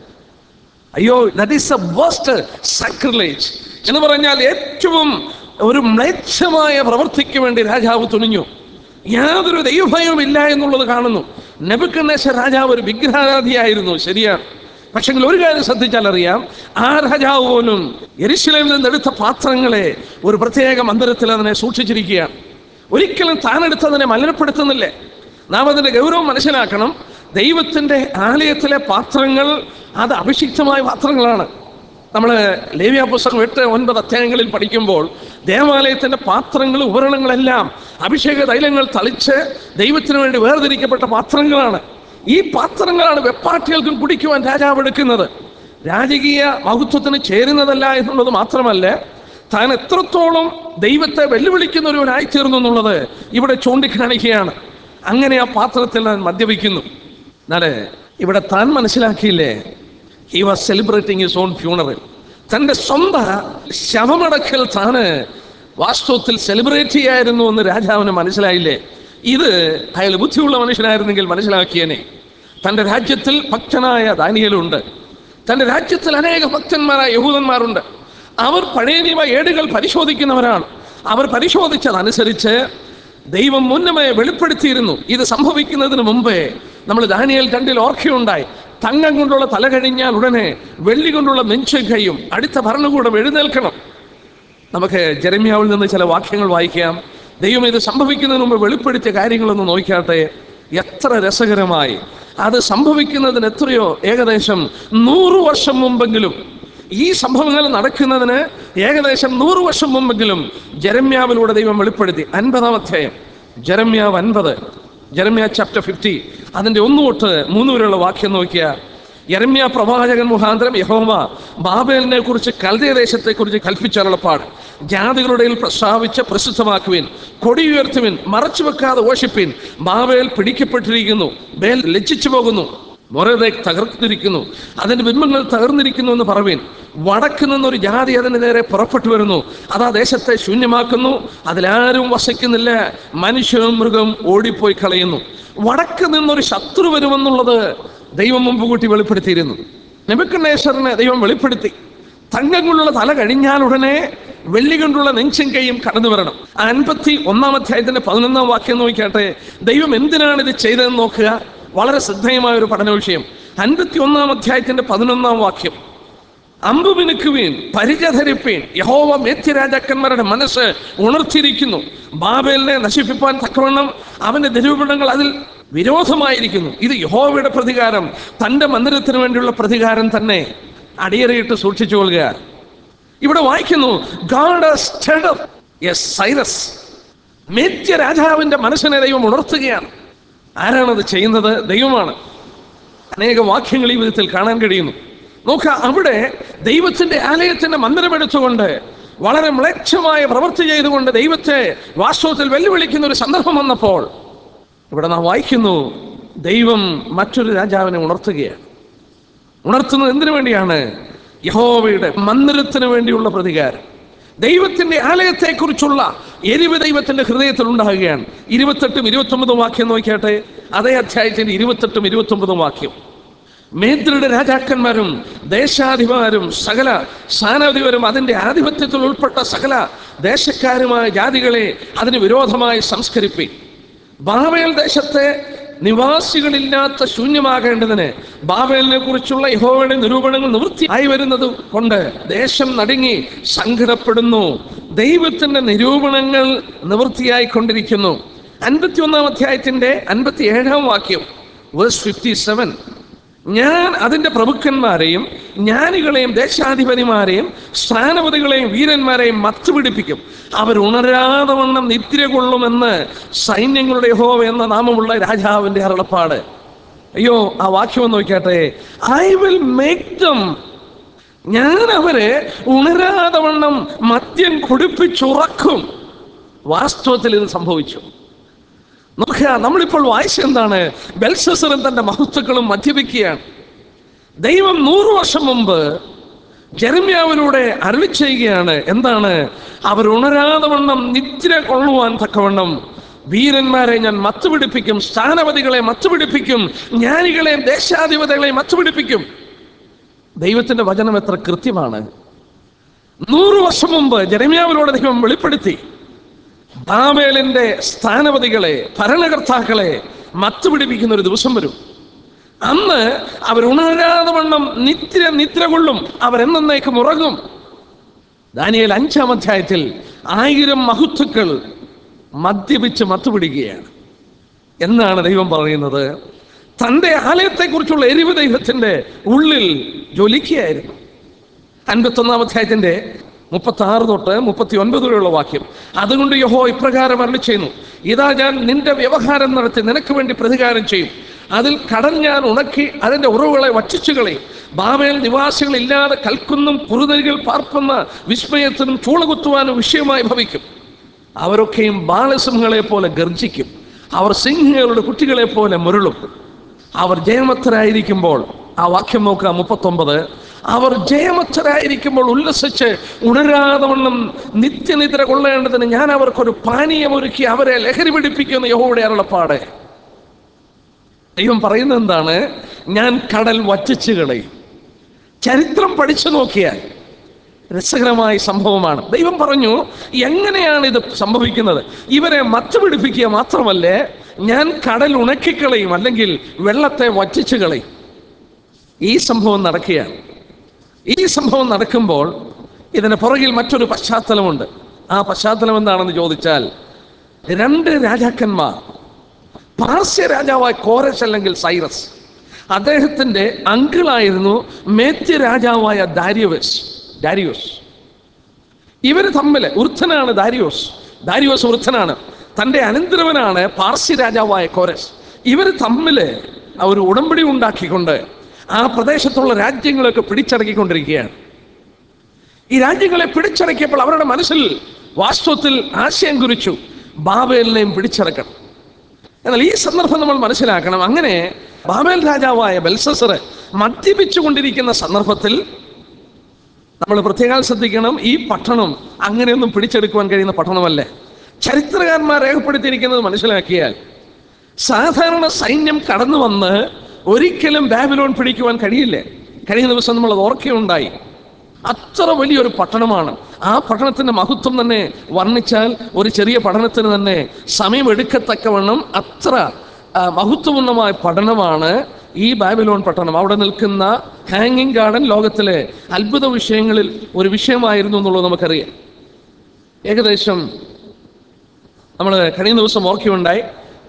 അയ്യോ, that is a waste sacrilege എന്ന് പറഞ്ഞാൽ ഏറ്റവും ഒരു മ്ലേച്ഛമായ പ്രവൃത്തിക്ക് വേണ്ടി രാജാവ് തുനിഞ്ഞു. യാതൊരു ദൈവഭയവും ഇല്ല എന്നുള്ളത് കാണുന്നു. നെബൂഖദ്നേസർ രാജാവ് ഒരു വിഗ്രഹാരാധിയായിരുന്നു, ശരിയാണ്. പക്ഷെ ഒരു കാര്യം ശ്രദ്ധിച്ചാൽ അറിയാം, ആ രാജാവ് പോലും യെരുശലേമിൽ നിന്ന് എടുത്ത പാത്രങ്ങളെ ഒരു പ്രത്യേക മന്ദിരത്തിൽ അതിനെ സൂക്ഷിച്ചിരിക്കുകയാണ്. ഒരിക്കലും താനെടുത്തതിനെ മലിനപ്പെടുത്തുന്നില്ല. നാം അതിൻ്റെ ഗൗരവം മനസ്സിലാക്കണം. ദൈവത്തിൻ്റെ ആലയത്തിലെ പാത്രങ്ങൾ അത് അഭിഷിക്തമായ പാത്രങ്ങളാണ്. നമ്മൾ ലേവ്യ പുസ്തകം 8-9 അധ്യായങ്ങളിൽ പഠിക്കുമ്പോൾ ദേവാലയത്തിൻ്റെ പാത്രങ്ങൾ, ഉപകരണങ്ങളെല്ലാം അഭിഷേക തൈലങ്ങൾ തളിച്ച് ദൈവത്തിന് വേണ്ടി വേർതിരിക്കപ്പെട്ട പാത്രങ്ങളാണ്. ഈ പാത്രങ്ങളാണ് വെപ്പാട്ടികൾക്കും കുടിക്കുവാൻ രാജാവ് എടുക്കുന്നത്. രാജകീയ മഹത്വത്തിന് ചേരുന്നതല്ല എന്നുള്ളത് മാത്രമല്ല, താൻ എത്രത്തോളം ദൈവത്തെ വെല്ലുവിളിക്കുന്ന ഒരുവനായി തീർന്നു എന്നുള്ളത് ഇവിടെ ചൂണ്ടിക്കാണിക്കുകയാണ്. അങ്ങനെ ആ പാത്രത്തിൽ താൻ മദ്യപിക്കുന്നു. എന്നാലേ ഇവിടെ താൻ മനസ്സിലാക്കിയില്ലേ, he was celebrating his own funeral. തൻ്റെ സ്വന്തം ശവമടക്കൽ താന് വാസ്തവത്തിൽ സെലിബ്രേറ്റ് ചെയ്യായിരുന്നു എന്ന് രാജാവിന് മനസ്സിലായില്ലേ? ഇത് അയാൾ ബുദ്ധിയുള്ള മനുഷ്യനായിരുന്നെങ്കിൽ മനസ്സിലാക്കിയേനെ. തൻ്റെ രാജ്യത്തിൽ ഭക്തനായ ദാനിയേലുണ്ട്. തൻ്റെ രാജ്യത്തിൽ അനേക ഭക്തന്മാരായ യഹൂദന്മാരുണ്ട്. അവർ പഴയ നിയമ ഏടുകൾ പരിശോധിക്കുന്നവരാണ്. അവർ പരിശോധിച്ചതനുസരിച്ച് ദൈവം മുന്നമേ വെളിപ്പെടുത്തിയിരുന്നു. ഇത് സംഭവിക്കുന്നതിന് മുമ്പേ നമ്മൾ ദാനിയേൽ 2 ഓർക്കുകയുണ്ടായി. തങ്കം കൊണ്ടുള്ള തല കഴിഞ്ഞാൽ ഉടനെ വെള്ളി കൊണ്ടുള്ള നെഞ്ചും കൈയും അടുത്ത ഭരണകൂടം എഴുന്നേൽക്കണം. നമുക്ക് ജെരമ്യാവിൽ നിന്ന് ചില വാക്യങ്ങൾ വായിക്കാം. ദൈവം ഇത് സംഭവിക്കുന്നതിന് മുമ്പ് വെളിപ്പെടുത്തിയ കാര്യങ്ങളൊന്ന് നോക്കിയാട്ടെ. എത്ര രസകരമായി അത് സംഭവിക്കുന്നതിന് എത്രയോ ഏകദേശം 100 വർഷം മുമ്പെങ്കിലും, ഈ സംഭവങ്ങൾ നടക്കുന്നതിന് ഏകദേശം 100 വർഷം മുമ്പെങ്കിലും ജെരമ്യാവിലൂടെ ദൈവം വെളിപ്പെടുത്തി. 50-ാം അധ്യായം ജെരമ്യാവ് 50, ജെരമ്യ ചാപ്റ്റർ 50, അതിൻ്റെ 1 തൊട്ട് 3 വരെയുള്ള വാക്യം നോക്കിയാൽ, യെരമ്യാ പ്രവാചകൻ മുഖാന്തരം യഹോവ ബാബേലിനെ കുറിച്ച്, കൽദയ ദേശത്തെ കുറിച്ച് കൽപ്പിച്ച അരുളപ്പാട്: ജാതികളുടെ പ്രസ്താവിച്ച് പ്രസിദ്ധമാക്കുവിൻ, കൊടി ഉയർത്തുവിൻ, മറച്ചു വെക്കാതെ ഘോഷിപ്പിൻ. ബാബേൽ പിടിക്കപ്പെട്ടിരിക്കുന്നു, ബേൽ ലജ്ജിച്ചു പോകുന്നു, മൊരദേക്ക് തകർന്നിരിക്കുന്നു, അതിൻ്റെ ബിംബങ്ങൾ തകർന്നിരിക്കുന്നു എന്ന് പറവീൻ. വടക്ക് നിന്നൊരു ജാതി അതിന് നേരെ പുറപ്പെട്ടു വരുന്നു, അത് ആ ദേശത്തെ ശൂന്യമാക്കുന്നു, അതിലാരും വസിക്കുന്നില്ല, മനുഷ്യനും മൃഗം ഓടിപ്പോയി കളയുന്നു. വടക്ക് നിന്നൊരു ശത്രു വരുമെന്നുള്ളത് ദൈവം മുമ്പ് കൂട്ടി വെളിപ്പെടുത്തിയിരുന്നു. നെബൂഖദ്നേസറിനെ ദൈവം വെളിപ്പെടുത്തി. തങ്കം കൊണ്ടുള്ള തല കഴിഞ്ഞാൽ ഉടനെ വെള്ളി കൊണ്ടുള്ള നെഞ്ചും കൈയും കടന്നു വരണം. 51-ാം അധ്യായത്തിന്റെ 11-ാം വാക്യം നോക്കിയാട്ടെ. ദൈവം എന്തിനാണ് ഇത് ചെയ്തതെന്ന് നോക്കുക. വളരെ ശ്രദ്ധേയമായ ഒരു പഠന വിഷയം. 51-ാം അധ്യായത്തിന്റെ 11-ാം വാക്യം: അമ്പു മിനുക്കുവീൻ, പരിച ധരിപ്പീൻ, യഹോവ മേത്യരാജാക്കന്മാരുടെ മനസ്സ് ഉണർത്തിയിരിക്കുന്നു. ബാബേലിനെ നശിപ്പിപ്പാൻ തക്കവണ്ണം അവന്റെ നിരൂപണങ്ങൾ അതിൽ വിരോധമായിരിക്കുന്നു. ഇത് യഹോവയുടെ പ്രതികാരം, തൻ്റെ മന്ദിരത്തിന് വേണ്ടിയുള്ള പ്രതികാരം തന്നെ. അടിയറയിട്ട് സൂക്ഷിച്ചു കൊള്ളുക. ഇവിടെ വായിക്കുന്നു, God has stirred up a Cyrus. മേദ്യ രാജാവിന്റെ മനസ്സിനെ ദൈവം ഉണർത്തുകയാണ്. ആരാണത് ചെയ്യുന്നത്? ദൈവമാണ്. അനേക വാക്യങ്ങൾ ഈ വിധത്തിൽ കാണാൻ കഴിയുന്നു. നോക്കുക, അവിടെ ദൈവത്തിന്റെ ആലയത്തിന്റെ മന്ദിരമെടുത്തുകൊണ്ട് വളരെ മ്ലേച്ഛമായ പ്രവൃത്തി ചെയ്തുകൊണ്ട് ദൈവത്തെ വാസ്തവത്തിൽ വെല്ലുവിളിക്കുന്ന ഒരു സന്ദർഭം വന്നപ്പോൾ ഇവിടെ നാം വായിക്കുന്നു, ദൈവം മറ്റൊരു രാജാവിനെ ഉണർത്തുകയാണ്. ഉണർത്തുന്നത് എന്തിനു വേണ്ടിയാണ്? യഹോവയുടെ മന്ദിരത്തിന് വേണ്ടിയുള്ള പ്രതികാരം. ദൈവത്തിന്റെ ആലയത്തെക്കുറിച്ചുള്ള എരിവ് ദൈവത്തിന്റെ ഹൃദയത്തിൽ ഉണ്ടാകുകയാണ്. 28ഉം 29ഉം വാക്യം നോക്കിയാട്ടെ. അതേ അധ്യായത്തിന്റെ 28ഉം 29ഉം വാക്യം. മേദ്യരുടെ രാജാക്കന്മാരും ദേശാധിപരും സകല സ്ഥാനാധിപരും അതിൻ്റെ ആധിപത്യത്തിൽ ഉൾപ്പെട്ട സകല ദേശക്കാരുമായ ജാതികളെ അതിന് വിരോധമായി സംസ്കരിപ്പി. ബാബേൽ ദേശത്തെ നിവാസികളില്ലാത്ത ശൂന്യമാകേണ്ടതിന് ബാബേലിനെ കുറിച്ചുള്ള യഹോവയുടെ നിരൂപണങ്ങൾ നിവൃത്തിയായി വരുന്നത് കൊണ്ട് ദേശം നടുങ്ങി സങ്കടപ്പെടുന്നു. ദൈവത്തിന്റെ നിരൂപണങ്ങൾ നിവൃത്തിയായിക്കൊണ്ടിരിക്കുന്നു. 51-ാം അധ്യായത്തിന്റെ 57-ാം വാക്യം, വേഴ്സ് 57. ഞാൻ അതിൻ്റെ പ്രഭുക്കന്മാരെയും ജ്ഞാനികളെയും ദേശാധിപതിമാരെയും സ്ഥാനപതികളെയും വീരന്മാരെയും മത്തുപിടിപ്പിക്കും. അവരുണരാതെ വണ്ണം നിദ്ര കൊള്ളുമെന്ന് സൈന്യങ്ങളുടെ യഹോവ എന്ന നാമമുള്ള രാജാവിൻ്റെ അരുളപ്പാട്. അയ്യോ, ആ വാക്യം നോക്കിയാട്ടെ. ഐ വിൽ മേക്ക് ദം, ഞാൻ അവരെ ഉണരാതെ വണ്ണം മദ്യം കുടിപ്പിച്ചുറക്കും. വാസ്തവത്തിൽ ഇത് സംഭവിച്ചു. നോക്കുക, നമ്മളിപ്പോൾ വായിച്ചെന്താണ്? ബെൽഷസ്സറും തന്റെ മഹത്തുക്കളും മദ്യപിക്കുകയാണ്. ദൈവം 100 വർഷം മുമ്പ് ജെരമ്യാവിലൂടെ അരുളി ചെയ്യുകയാണ്. എന്താണ്? അവർ ഉണരാതെ വണ്ണം നിദ്ര കൊള്ളുവാൻ തക്കവണ്ണം വീരന്മാരെ ഞാൻ മത്തുപിടിപ്പിക്കും, സ്ഥാനപതികളെ മത്തുപിടിപ്പിക്കും, ജ്ഞാനികളെയും ദേശാധിപതികളെയും മത്തുപിടിപ്പിക്കും. ദൈവത്തിന്റെ വചനം എത്ര കൃത്യമാണ്! 100 വർഷം മുമ്പ് ജെരമ്യാവിലൂടെ ദൈവം വെളിപ്പെടുത്തി, ബാബേലിന്റെ സ്ഥാനപതികളെ, ഭരണകർത്താക്കളെ മത്തുപിടിപ്പിക്കുന്ന ഒരു ദിവസം വരും. അന്ന് അവർ ഉണരാതെ വണ്ണം നിദ്ര കൊള്ളും, അവരെന്നേക്കും ഉറങ്ങും. ദാനിയേൽ 5-ാം അധ്യായത്തിൽ 1000 മഹത്തുക്കൾ മദ്യപിച്ച് മത്തുപിടിക്കുകയാണ്. എന്നാണ് ദൈവം പറയുന്നത്? തൻ്റെ ആലയത്തെക്കുറിച്ചുള്ള എരിവ് ദൈവത്തിന്റെ ഉള്ളിൽ ജ്വലിക്കുകയായിരുന്നു. 51-ാം അധ്യായത്തിന്റെ 36 തൊട്ട് 39 വരെയുള്ള വാക്യം. അതുകൊണ്ട് യഹോവ ഇപ്രകാരം അരുളി ചെയ്യുന്നു, ഇതാ ഞാൻ നിന്റെ വ്യവഹാരം നടത്തി നിനക്ക് വേണ്ടി പ്രതികാരം ചെയ്യും. അതിൽ കടൽ ഞാൻ ഉണക്കി അതിൻ്റെ ഉറവുകളെ വറ്റിച്ചുകളയും. ബാബേൽ നിവാസികളില്ലാതെ കൽക്കുന്നും കുറുനരികൾ പാർക്കുന്ന വിസ്മയത്തിനും ചൂളകുത്തുവാനും വിഷയമായി ഭവിക്കും. അവരൊക്കെയും ബാലസിംഹങ്ങളെ പോലെ ഗർജിക്കും, അവർ സിംഹങ്ങളുടെ കുട്ടികളെ പോലെ മുരളും. അവർ ജയമത്തരായിരിക്കുമ്പോൾ, ആ വാക്യം നോക്കുക, 39. അവർ ജയമത്തരായിരിക്കുമ്പോൾ ഉല്ലസിച്ച് ഉണരാതെ വണ്ണം നിത്യനിദ്ര കൊള്ളേണ്ടതിന് ഞാൻ അവർക്കൊരു പാനീയം ഒരുക്കി അവരെ ലഹരി പിടിപ്പിക്കുന്ന യഹോവയുടെ അരുളപ്പാട്. ദൈവം പറയുന്നത് എന്താണ്? ഞാൻ കടൽ വറ്റിച്ചു കളയും. ചരിത്രം പഠിച്ചു നോക്കിയാൽ രസകരമായ സംഭവമാണ്. ദൈവം പറഞ്ഞു, എങ്ങനെയാണ് ഇത് സംഭവിക്കുന്നത്? ഇവരെ മത്തുപിടിപ്പിക്കുക മാത്രമല്ലേ, ഞാൻ കടൽ ഉണക്കിക്കളയും, അല്ലെങ്കിൽ വെള്ളത്തെ വറ്റിച്ചു കളയും. ഈ സംഭവം നടക്കുകയാണ്. ഈ സംഭവം നടക്കുമ്പോൾ ഇതിന് പുറകിൽ മറ്റൊരു പശ്ചാത്തലമുണ്ട്. ആ പശ്ചാത്തലം എന്താണെന്ന് ചോദിച്ചാൽ, 2 രാജാക്കന്മാർ, പാർസ്യ രാജാവായ കോരശ് അല്ലെങ്കിൽ സൈറസ്, അദ്ദേഹത്തിന്റെ അങ്കിളായിരുന്നു മേദ്യ രാജാവായ ദാരിയോസ്. ഇവര് തമ്മിൽ വൃദ്ധനാണ് ദാരിയോസ് വൃദ്ധനാണ്. തൻ്റെ അനന്തരവനാണ് പാർസ്യ രാജാവായ കോരശ്. ഇവർ തമ്മിൽ ഒരു ഉടമ്പടി ഉണ്ടാക്കിക്കൊണ്ട് ആ പ്രദേശത്തുള്ള രാജ്യങ്ങളൊക്കെ പിടിച്ചടക്കിക്കൊണ്ടിരിക്കുകയാണ്. ഈ രാജ്യങ്ങളെ പിടിച്ചടക്കിയപ്പോൾ അവരുടെ മനസ്സിൽ വാസ്തവത്തിൽ ആശയം കുറിച്ചു, ബാബേലിനെയും പിടിച്ചടക്കണം. എന്നാൽ ഈ സന്ദർഭം നമ്മൾ മനസ്സിലാക്കണം. അങ്ങനെ ബാബേൽ രാജാവായ ബെൽഷസ്സർ മദ്യപിച്ചുകൊണ്ടിരിക്കുന്ന സന്ദർഭത്തിൽ നമ്മൾ പ്രത്യേകം ശ്രദ്ധിക്കണം, ഈ പട്ടണം അങ്ങനെയൊന്നും പിടിച്ചെടുക്കുവാൻ കഴിയുന്ന പട്ടണമല്ലേ. ചരിത്രകാരന്മാർ രേഖപ്പെടുത്തിയിരിക്കുന്നത് മനസ്സിലാക്കിയാൽ, സാധാരണ സൈന്യം കടന്നു വന്ന് ഒരിക്കലും ബാബിലോൺ പിടിക്കുവാൻ കഴിയില്ല. കഴിഞ്ഞ ദിവസം നമ്മൾ അത് ഓർക്കുകയുണ്ടായി. അത്ര വലിയൊരു പട്ടണമാണ്. ആ പട്ടണത്തിന്റെ മഹത്വം തന്നെ വർണ്ണിച്ചാൽ ഒരു ചെറിയ പഠനത്തിന് തന്നെ സമയമെടുക്കത്തക്കവണ്ണം അത്ര മഹത്വപൂർണമായ പഠനമാണ് ഈ ബാബിലോൺ പട്ടണം. അവിടെ നിൽക്കുന്ന ഹാങ്ങിങ് ഗാർഡൻ ലോകത്തിലെ അത്ഭുത വിഷയങ്ങളിൽ ഒരു വിഷയമായിരുന്നു എന്നുള്ളത് നമുക്കറിയാം. ഏകദേശം നമ്മൾ കഴിഞ്ഞ ദിവസം ഓർക്കുകയുണ്ടായി,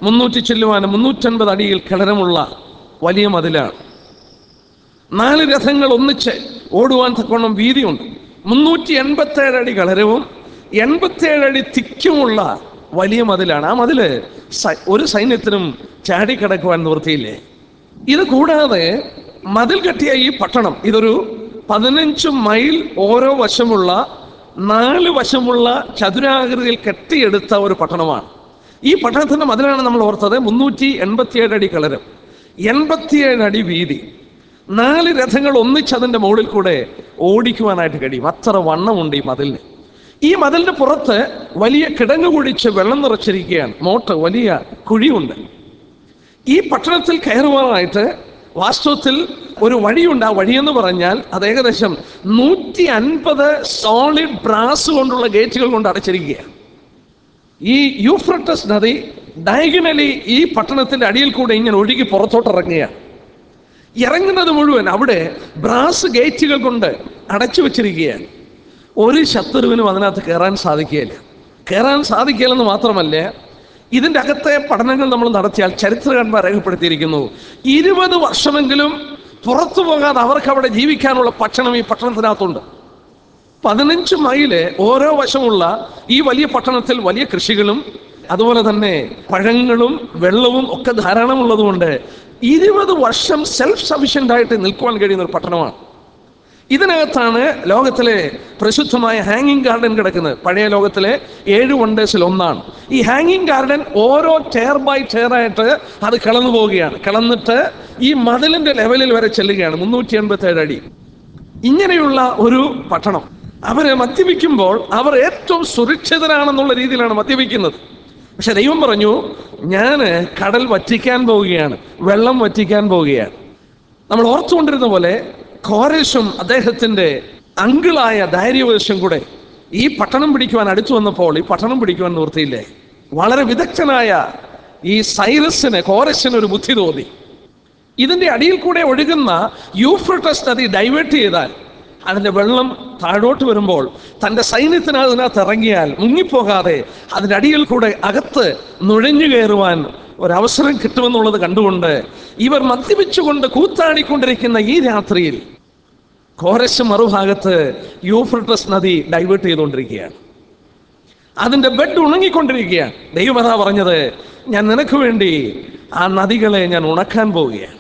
350 അടിയിൽ ഖനനമുള്ള വലിയ മതിലാണ്. 4 രഥങ്ങൾ ഒന്നിച്ച് ഓടുവാൻ തക്കവണ്ണം വീതിയുണ്ട്. 387 അടി കളരവും 87 അടി തിക്കുമുള്ള വലിയ മതിലാണ്. ആ മതില് ഒരു സൈന്യത്തിനും ചാടിക്കടക്കുവാൻ നിവൃത്തിയില്ലേ. ഇത് കൂടാതെ മതിൽ കെട്ടിയ ഈ പട്ടണം ഇതൊരു 15 മൈൽ ഓരോ വശമുള്ള 4 വശമുള്ള ചതുരാകൃതിയിൽ കെട്ടിയെടുത്ത ഒരു പട്ടണമാണ്. ഈ പട്ടണത്തിന്റെ മതിലാണ് നമ്മൾ ഓർത്തത്. 387 അടി കളരം, 87 അടി വീതി, 4 രഥങ്ങൾ ഒന്നിച്ചതിൻ്റെ മുകളിൽ കൂടെ ഓടിക്കുവാനായിട്ട് കഴിയും. അത്ര വണ്ണമുണ്ട് ഈ മതിലിന്. ഈ മതിലിന്റെ പുറത്ത് വലിയ കിടങ്ങ് കുഴിച്ച് വെള്ളം നിറച്ചിരിക്കുകയാണ്. മോട്ട് വലിയ കുഴിയുണ്ട്. ഈ പട്ടണത്തിൽ കയറുവാനായിട്ട് വാസ്തവത്തിൽ ഒരു വഴിയുണ്ട്. ആ വഴിയെന്ന് പറഞ്ഞാൽ അത് ഏകദേശം 150 സോളിഡ് ബ്രാസ് കൊണ്ടുള്ള ഗേറ്റുകൾ കൊണ്ട് അടച്ചിരിക്കുകയാണ്. ഈ യൂഫ്രട്ടസ് നദി ഡയഗണലി ഈ പട്ടണത്തിന്റെ അടിയിൽ കൂടെ ഇങ്ങനെ ഒഴുകി പുറത്തോട്ട് ഇറങ്ങുകയാണ്. ഇറങ്ങുന്നത് മുഴുവൻ അവിടെ ബ്രാസ് ഗേറ്റുകൾ കൊണ്ട് അടച്ചു വെച്ചിരിക്കുകയാണ്. ഒരു ശത്രുവിനും അതിനകത്ത് കയറാൻ സാധിക്കുകയില്ല. കയറാൻ സാധിക്കില്ലെന്ന് മാത്രമല്ല, ഇതിൻ്റെ അകത്തെ പഠനങ്ങൾ നമ്മൾ നടത്തിയാൽ ചരിത്രകാരന്മാർ രേഖപ്പെടുത്തിയിരിക്കുന്നു 20 വർഷമെങ്കിലും പുറത്തു പോകാതെ അവർക്ക് അവിടെ ജീവിക്കാനുള്ള ഭക്ഷണം ഈ പട്ടണത്തിനകത്തുണ്ട്. 15 മൈല് ഓരോ വശമുള്ള ഈ വലിയ പട്ടണത്തിൽ വലിയ കൃഷികളും അതുപോലെ തന്നെ പഴങ്ങളും വെള്ളവും ഒക്കെ ധാരാളം ഉള്ളതുകൊണ്ട് 20 വർഷം സെൽഫ് സഫിഷ്യൻ്റ് ആയിട്ട് നിൽക്കുവാൻ കഴിയുന്ന ഒരു പട്ടണമാണ്. ഇതിനകത്താണ് ലോകത്തിലെ പ്രസിദ്ധമായ ഹാങ്ങിങ് ഗാർഡൻ കിടക്കുന്നത്. പഴയ ലോകത്തിലെ 7 വണ്ടേഴ്സിൽ ഒന്നാണ്. ഈ ഹാങ്ങിങ് ഗാർഡൻ ഓരോ ചെയർ ബൈ ചെയറായിട്ട് അത് കടന്നു പോവുകയാണ്. കടന്നിട്ട് ഈ മതിലിന്റെ ലെവലിൽ വരെ ചെല്ലുകയാണ്. 387 അടി. ഇങ്ങനെയുള്ള ഒരു പട്ടണം. അവര് മദ്യപിക്കുമ്പോൾ അവർ ഏറ്റവും സുരക്ഷിതരാണെന്നുള്ള രീതിയിലാണ് മദ്യപിക്കുന്നത്. പക്ഷെ ദൈവം പറഞ്ഞു, ഞാൻ കടൽ വറ്റിക്കാൻ പോവുകയാണ്, വെള്ളം വറ്റിക്കാൻ പോവുകയാണ്. നമ്മൾ ഓർത്തുകൊണ്ടിരുന്ന പോലെ കോരേശും അദ്ദേഹത്തിന്റെ അങ്കിളായ ദാരിയോവേശും കൂടെ ഈ പട്ടണം പിടിക്കുവാൻ അടുത്തു വന്നപ്പോൾ ഈ പട്ടണം പിടിക്കുവാൻ നിവൃത്തിയില്ലേ. വളരെ വിദഗ്ധനായ ഈ സൈറസിന്, കോരേശിന് ഒരു ബുദ്ധി തോന്നി. ഇതിന്റെ അടിയിൽ കൂടെ ഒഴുകുന്ന യൂഫ്രട്ടസ് നദി ഡൈവേർട്ട് ചെയ്താൽ അതിന്റെ വെള്ളം താഴോട്ട് വരുമ്പോൾ തൻ്റെ സൈന്യത്തിന് അതിനകത്ത് ഇറങ്ങിയാൽ മുങ്ങിപ്പോകാതെ അതിൻ്റെ അടിയിൽ കൂടെ അകത്ത് നുഴഞ്ഞു കയറുവാൻ ഒരവസരം കിട്ടുമെന്നുള്ളത് കണ്ടുകൊണ്ട് ഇവർ മദ്യപിച്ചുകൊണ്ട് കൂത്താടിക്കൊണ്ടിരിക്കുന്ന ഈ രാത്രിയിൽ കോരേശ് മറുഭാഗത്ത് യൂഫ്രട്ടസ് നദി ഡൈവേർട്ട് ചെയ്തുകൊണ്ടിരിക്കുകയാണ്. അതിൻ്റെ ബെഡ് ഉണങ്ങിക്കൊണ്ടിരിക്കുകയാണ്. ദൈവമതാ പറഞ്ഞത്, ഞാൻ നിനക്ക് വേണ്ടി ആ നദികളെ ഞാൻ ഉണക്കാൻ പോവുകയാണ്.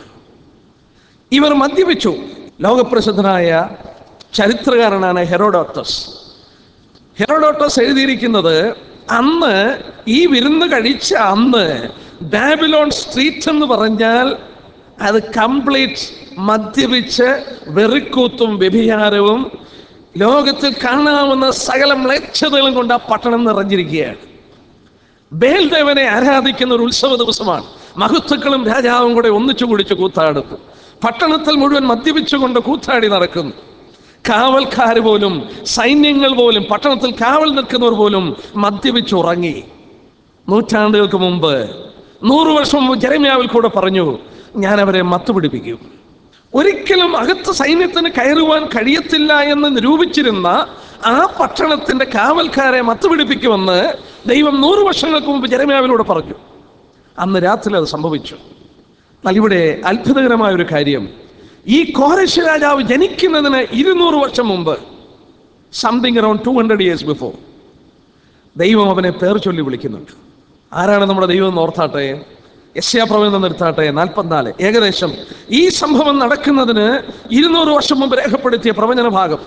ഇവർ മദ്യപിച്ചു. ലോകപ്രസിദ്ധനായ ചരിത്രകാരനാണ് ഹെറോഡോട്ടസ്. ഹെറോഡോട്ടസ് എഴുതിയിരിക്കുന്നത്, അന്ന് ഈ വിരുന്ന് കഴിച്ച അന്ന് ബാബിലോൺ സ്ട്രീറ്റ് എന്ന് പറഞ്ഞാൽ അത് കംപ്ലീറ്റ് മദ്യപിച്ച് വെറിക്കൂത്തും വ്യഭിചാരവും ലോകത്തിൽ കാണാവുന്ന സകല മ്ലേച്ഛതകളും കൊണ്ട് ആ പട്ടണം നിറഞ്ഞിരിക്കുകയാണ്. ബേൽദേവനെ ആരാധിക്കുന്ന ഒരു ഉത്സവ ദിവസമാണ്. മഹത്തുക്കളും രാജാവും കൂടെ ഒന്നിച്ചു കുടിച്ച് കൂത്താടുന്നു. പട്ടണത്തിൽ മുഴുവൻ മദ്യപിച്ചുകൊണ്ട് കൂത്താടി നടക്കുന്നു. കാവൽക്കാർ പോലും, സൈന്യങ്ങൾ പോലും, പട്ടണത്തിൽ കാവൽ നിൽക്കുന്നവർ പോലും മദ്യപിച്ചുറങ്ങി. നൂറ്റാണ്ടുകൾക്ക് മുമ്പ്, 100 വർഷം മുമ്പ് ജെറമ്യാവിൽ കൂടെ പറഞ്ഞു, ഞാൻ അവരെ മത്തുപിടിപ്പിക്കും. ഒരിക്കലും അകത്ത് സൈന്യത്തിന് കയറുവാൻ കഴിയത്തില്ല എന്ന് നിരൂപിച്ചിരുന്ന ആ പട്ടണത്തിന്റെ കാവൽക്കാരെ മത്തുപിടിപ്പിക്കുമെന്ന് ദൈവം 100 വർഷങ്ങൾക്ക് മുമ്പ് ജെറമ്യാവിലൂടെ പറഞ്ഞു. അന്ന് രാത്രി അത് സംഭവിച്ചു. എന്നാൽ ഇവിടെ അത്ഭുതകരമായ ഒരു കാര്യം, ഈ കോരേശ് രാജാവ് ജനിക്കുന്നതിന് 200 വർഷം മുമ്പ്, സംതിങ് അറൌണ്ട് 200 years ബിഫോർ, ദൈവം അവനെ പേർ ചൊല്ലി വിളിക്കുന്നുണ്ട്. ആരാണ് നമ്മുടെ ദൈവം എന്ന് ഓർത്താട്ടെ. യെശയ്യാപ്രവചനം നിർത്താട്ടെ 44. ഏകദേശം ഈ സംഭവം നടക്കുന്നതിന് 200 വർഷം മുമ്പ് രേഖപ്പെടുത്തിയ പ്രവചന ഭാഗം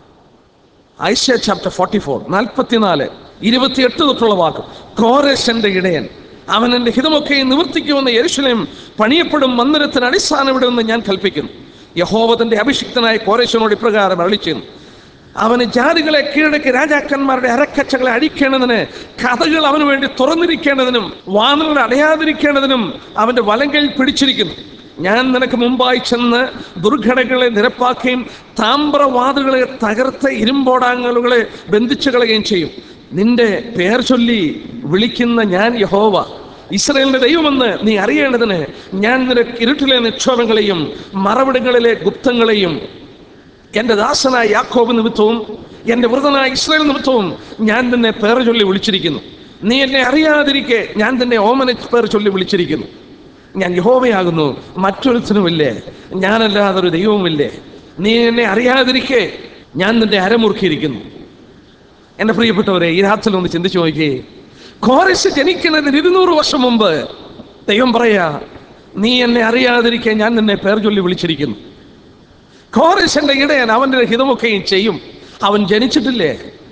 ഐശയ്യാ ചാപ്റ്റർ 44, 44, 28 തൊട്ടുള്ള വാക്ക്. കോരേശന്റെ ഇടയൻ, അവൻ എൻ്റെ ഹിതമൊക്കെ നിവർത്തിക്കുമെന്ന് യെരൂശലേം പണിയപ്പെടും മന്ദിരത്തിന് അടിസ്ഥാനം ഇടുമെന്ന് ഞാൻ കൽപ്പിക്കുന്നു. യഹോവ തന്റെ അഭിഷിക്തനായ കോരേശിനോട് ഇപ്രകാരം അരുളിച്ചെയ്യുന്നു, അവന് ജാതികളെ കീഴടക്കി രാജാക്കന്മാരുടെ അരക്കച്ചകളെ അടിക്കേണ്ടതിന്, കഥകൾ അവന് വേണ്ടി തുറന്നിരിക്കേണ്ടതിനും വാതിലുകൾ അടയാതിരിക്കേണ്ടതിനും അവന്റെ വലങ്കയിൽ പിടിച്ചിരിക്കുന്നു. ഞാൻ നിനക്ക് മുമ്പായി ചെന്ന് ദുർഘടങ്ങളെ നിരപ്പാക്കുകയും താമ്രവാതുകളെ തകർത്ത് ഇരുമ്പോടാങ്ങലുകളെ ബന്ധിച്ചു കളയുകയും ചെയ്യും. നിന്റെ പേർ ചൊല്ലി വിളിക്കുന്ന ഞാൻ യഹോവ, ഇസ്രായേലിന്റെ ദൈവമെന്ന് നീ അറിയേണ്ടതിന് ഞാൻ നിനക്ക് ഇരുട്ടിലെ നിക്ഷോഭങ്ങളെയും മറവിടങ്ങളിലെ ഗുപ്തങ്ങളെയും എൻ്റെ ദാസനായ യാക്കോബ് നിമിത്തവും എൻ്റെ വൃതനായ ഇസ്രായേൽ നിമിത്തവും ഞാൻ നിന്നെ പേർ ചൊല്ലി വിളിച്ചിരിക്കുന്നു. നീ എന്നെ അറിയാതിരിക്കെ ഞാൻ നിന്നെ ഓമന പേർ ചൊല്ലി വിളിച്ചിരിക്കുന്നു. ഞാൻ യഹോവയാകുന്നു, മറ്റൊരുത്തനുമില്ലേ, ഞാനല്ലാതൊരു ദൈവവുമില്ലേ. നീ എന്നെ അറിയാതിരിക്കെ ഞാൻ നിന്റെ അരമുറുക്കിയിരിക്കുന്നു. എൻ്റെ പ്രിയപ്പെട്ടവരെ, ഈ രാത്രി ഒന്ന് ചിന്തിച്ചു നോക്കിയേ. കോരശ് ജനിക്കുന്നതിന് 200 വർഷം മുമ്പ് ദൈവം പറയാ, നീ എന്നെ അറിയാതിരിക്കെ ഞാൻ നിന്നെ പേർ ചൊല്ലി വിളിച്ചിരിക്കുന്നു. കോരശന്റെ ഇടയൻ അവന്റെ ഹിതമൊക്കെയും ചെയ്യും. അവൻ ജനിച്ചിട്ടില്ലേ?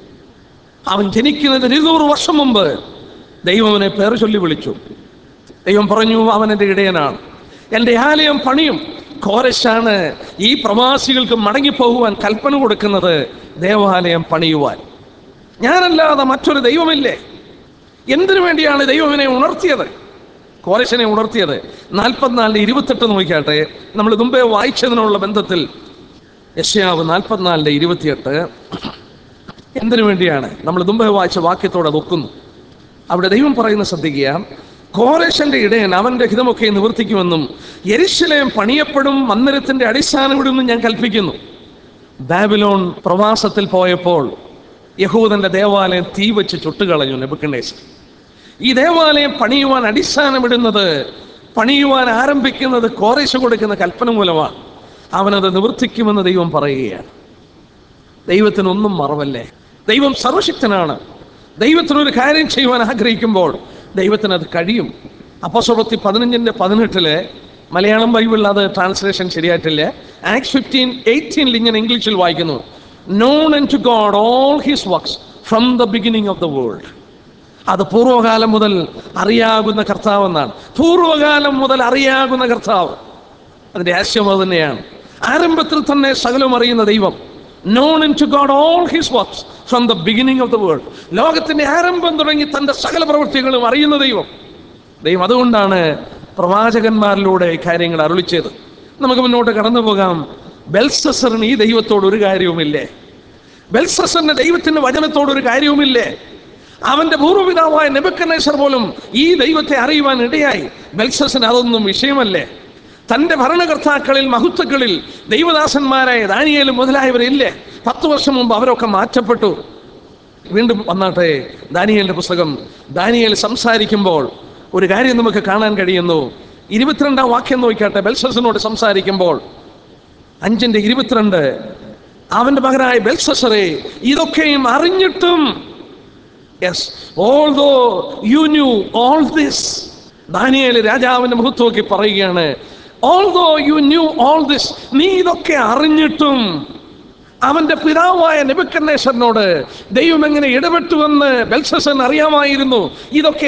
അവൻ ജനിക്കുന്നതിന് 200 വർഷം മുമ്പ് ദൈവം അവനെ പേർ ചൊല്ലി വിളിച്ചു. ദൈവം പറഞ്ഞു, അവൻ എൻ്റെ ഇടയനാണ്, എൻ്റെ ആലയം പണിയും. കോരശാണ് ഈ പ്രവാസികൾക്ക് മടങ്ങിപ്പോകുവാൻ കൽപ്പന കൊടുക്കുന്നത്, ദേവാലയം പണിയുവാൻ. ഞാനല്ലാതെ മറ്റൊരു ദൈവമില്ലേ? എന്തിനു വേണ്ടിയാണ് ദൈവം ഇവനെ ഉണർത്തിയത്, കോരശനെ ഉണർത്തിയത്? 44:28 നോക്കിയാട്ടെ. നമ്മൾ മുമ്പേ വായിച്ചതിനുള്ള ബന്ധത്തിൽ യെശയ്യാവ് 44:28 എന്തിനു വേണ്ടിയാണ്? നമ്മൾ മുമ്പേ വായിച്ച വാക്യത്തോടെ അത് ഒക്കുന്നു. അവിടെ ദൈവം പറയുന്ന ശ്രദ്ധിക്കുക, കോരശന്റെ ഇടയൻ അവന്റെ ഹിതമൊക്കെ നിവർത്തിക്കുമെന്നും യെരൂശലേം പണിയപ്പെടും, മന്ദിരത്തിന്റെ അടിസ്ഥാനം ഇടുമെന്നും ഞാൻ കൽപ്പിക്കുന്നു. ബാബിലോൺ പ്രവാസത്തിൽ പോയപ്പോൾ യഹൂദന്റെ ദേവാലയം തീ വെച്ച് ചുട്ടുകളഞ്ഞു നെബൂഖദ്നേസർ. ഈ ദേവാലയം പണിയുവാൻ അടിസ്ഥാനമിടുന്നത്, പണിയുവാൻ ആരംഭിക്കുന്നത് കോരശ് കൊടുക്കുന്ന കൽപ്പന മൂലമാണ്. അവനത് നിവർത്തിക്കുമെന്ന് ദൈവം പറയുകയാണ്. ദൈവത്തിനൊന്നും മറവല്ലേ. ദൈവം സർവശക്തനാണ്. ദൈവത്തിനൊരു കാര്യം ചെയ്യുവാൻ ആഗ്രഹിക്കുമ്പോൾ ദൈവത്തിന് അത് കഴിയും. അപ്പോസ്തലപ്രവൃത്തി 15:18 മലയാളം ബൈബിളിൽ അത് ട്രാൻസ്ലേഷൻ ശരിയായിട്ടില്ല. ആക്ട്സ് 15:18 ഇങ്ങനെ ഇംഗ്ലീഷിൽ വായിക്കുന്നു, known unto God all his works from the beginning of the world. അത് പൂർവ്വകാലം മുതൽ അറിയാകുന്ന കർത്താവ് എന്നാണ്. പൂർവ്വകാലം മുതൽ അറിയാകുന്ന കർത്താവ്, അതിന്റെ ആശയം അത് തന്നെയാണ്. ആരംഭത്തിൽ തന്നെ സകലം അറിയുന്ന ദൈവം. known unto God all his works from the beginning of the world. ലോകത്തിന്റെ ആരംഭം തുടങ്ങി തന്റെ സകല പ്രവൃത്തികളും അറിയുന്ന ദൈവം. അതുകൊണ്ടാണ് പ്രവാചകന്മാരിലൂടെ കാര്യങ്ങൾ അരുളിച്ചത്. നമുക്ക് മുന്നോട്ട് കടന്നു പോകാം. ബെൽഷസ്സറിന് ഈ ദൈവത്തോട് ഒരു കാര്യവുമില്ലേ? ബെൽഷസ്സറിന് ദൈവത്തിന്റെ വചനത്തോട് ഒരു കാര്യവുമില്ലേ? അവന്റെ പൂർവ്വപിതാവായ നെബൂഖദ്നേസർ പോലും ഈ ദൈവത്തെ അറിയുവാൻ ഇടയായി. ബെൽഷസ്സറിന് അതൊന്നും വിഷയമല്ലേ? തന്റെ ഭരണകർത്താക്കളിൽ, മഹത്വക്കളിൽ ദൈവദാസന്മാരായ ദാനിയേൽ മുതലായവരില്ലേ? 10 വർഷം മുമ്പ് അവരൊക്കെ മാറ്റപ്പെട്ടു. വീണ്ടും വന്നാട്ടെ, ദാനിയേലിന്റെ പുസ്തകം. ദാനിയേൽ സംസാരിക്കുമ്പോൾ ഒരു കാര്യം നമുക്ക് കാണാൻ കഴിയുന്നു. 22-ാം വാക്യം നോക്കിയാട്ടെ. ബെൽഷസ്സറിനോട് സംസാരിക്കുമ്പോൾ 5:22, അവന്റെ മകനായ ബെൽഷസ്സറേ, ഇതൊക്കെയും അറിഞ്ഞിട്ടും, yes, although you knew all this, Daniel രാജാവിന്റെ മുഖത്ത് നോക്കി പറയുകയാണ്, although you knew all this, നീ ഇതൊക്കെ അറിഞ്ഞിട്ടും. അവന്റെ പിതാവായ നെബൂഖദ്നേസറിനോട് ദൈവം എങ്ങനെ ഇടപെട്ടുവെന്ന് ബെൽഷസ്സറിന് അറിയാമായിരുന്നു. ഇതൊക്കെ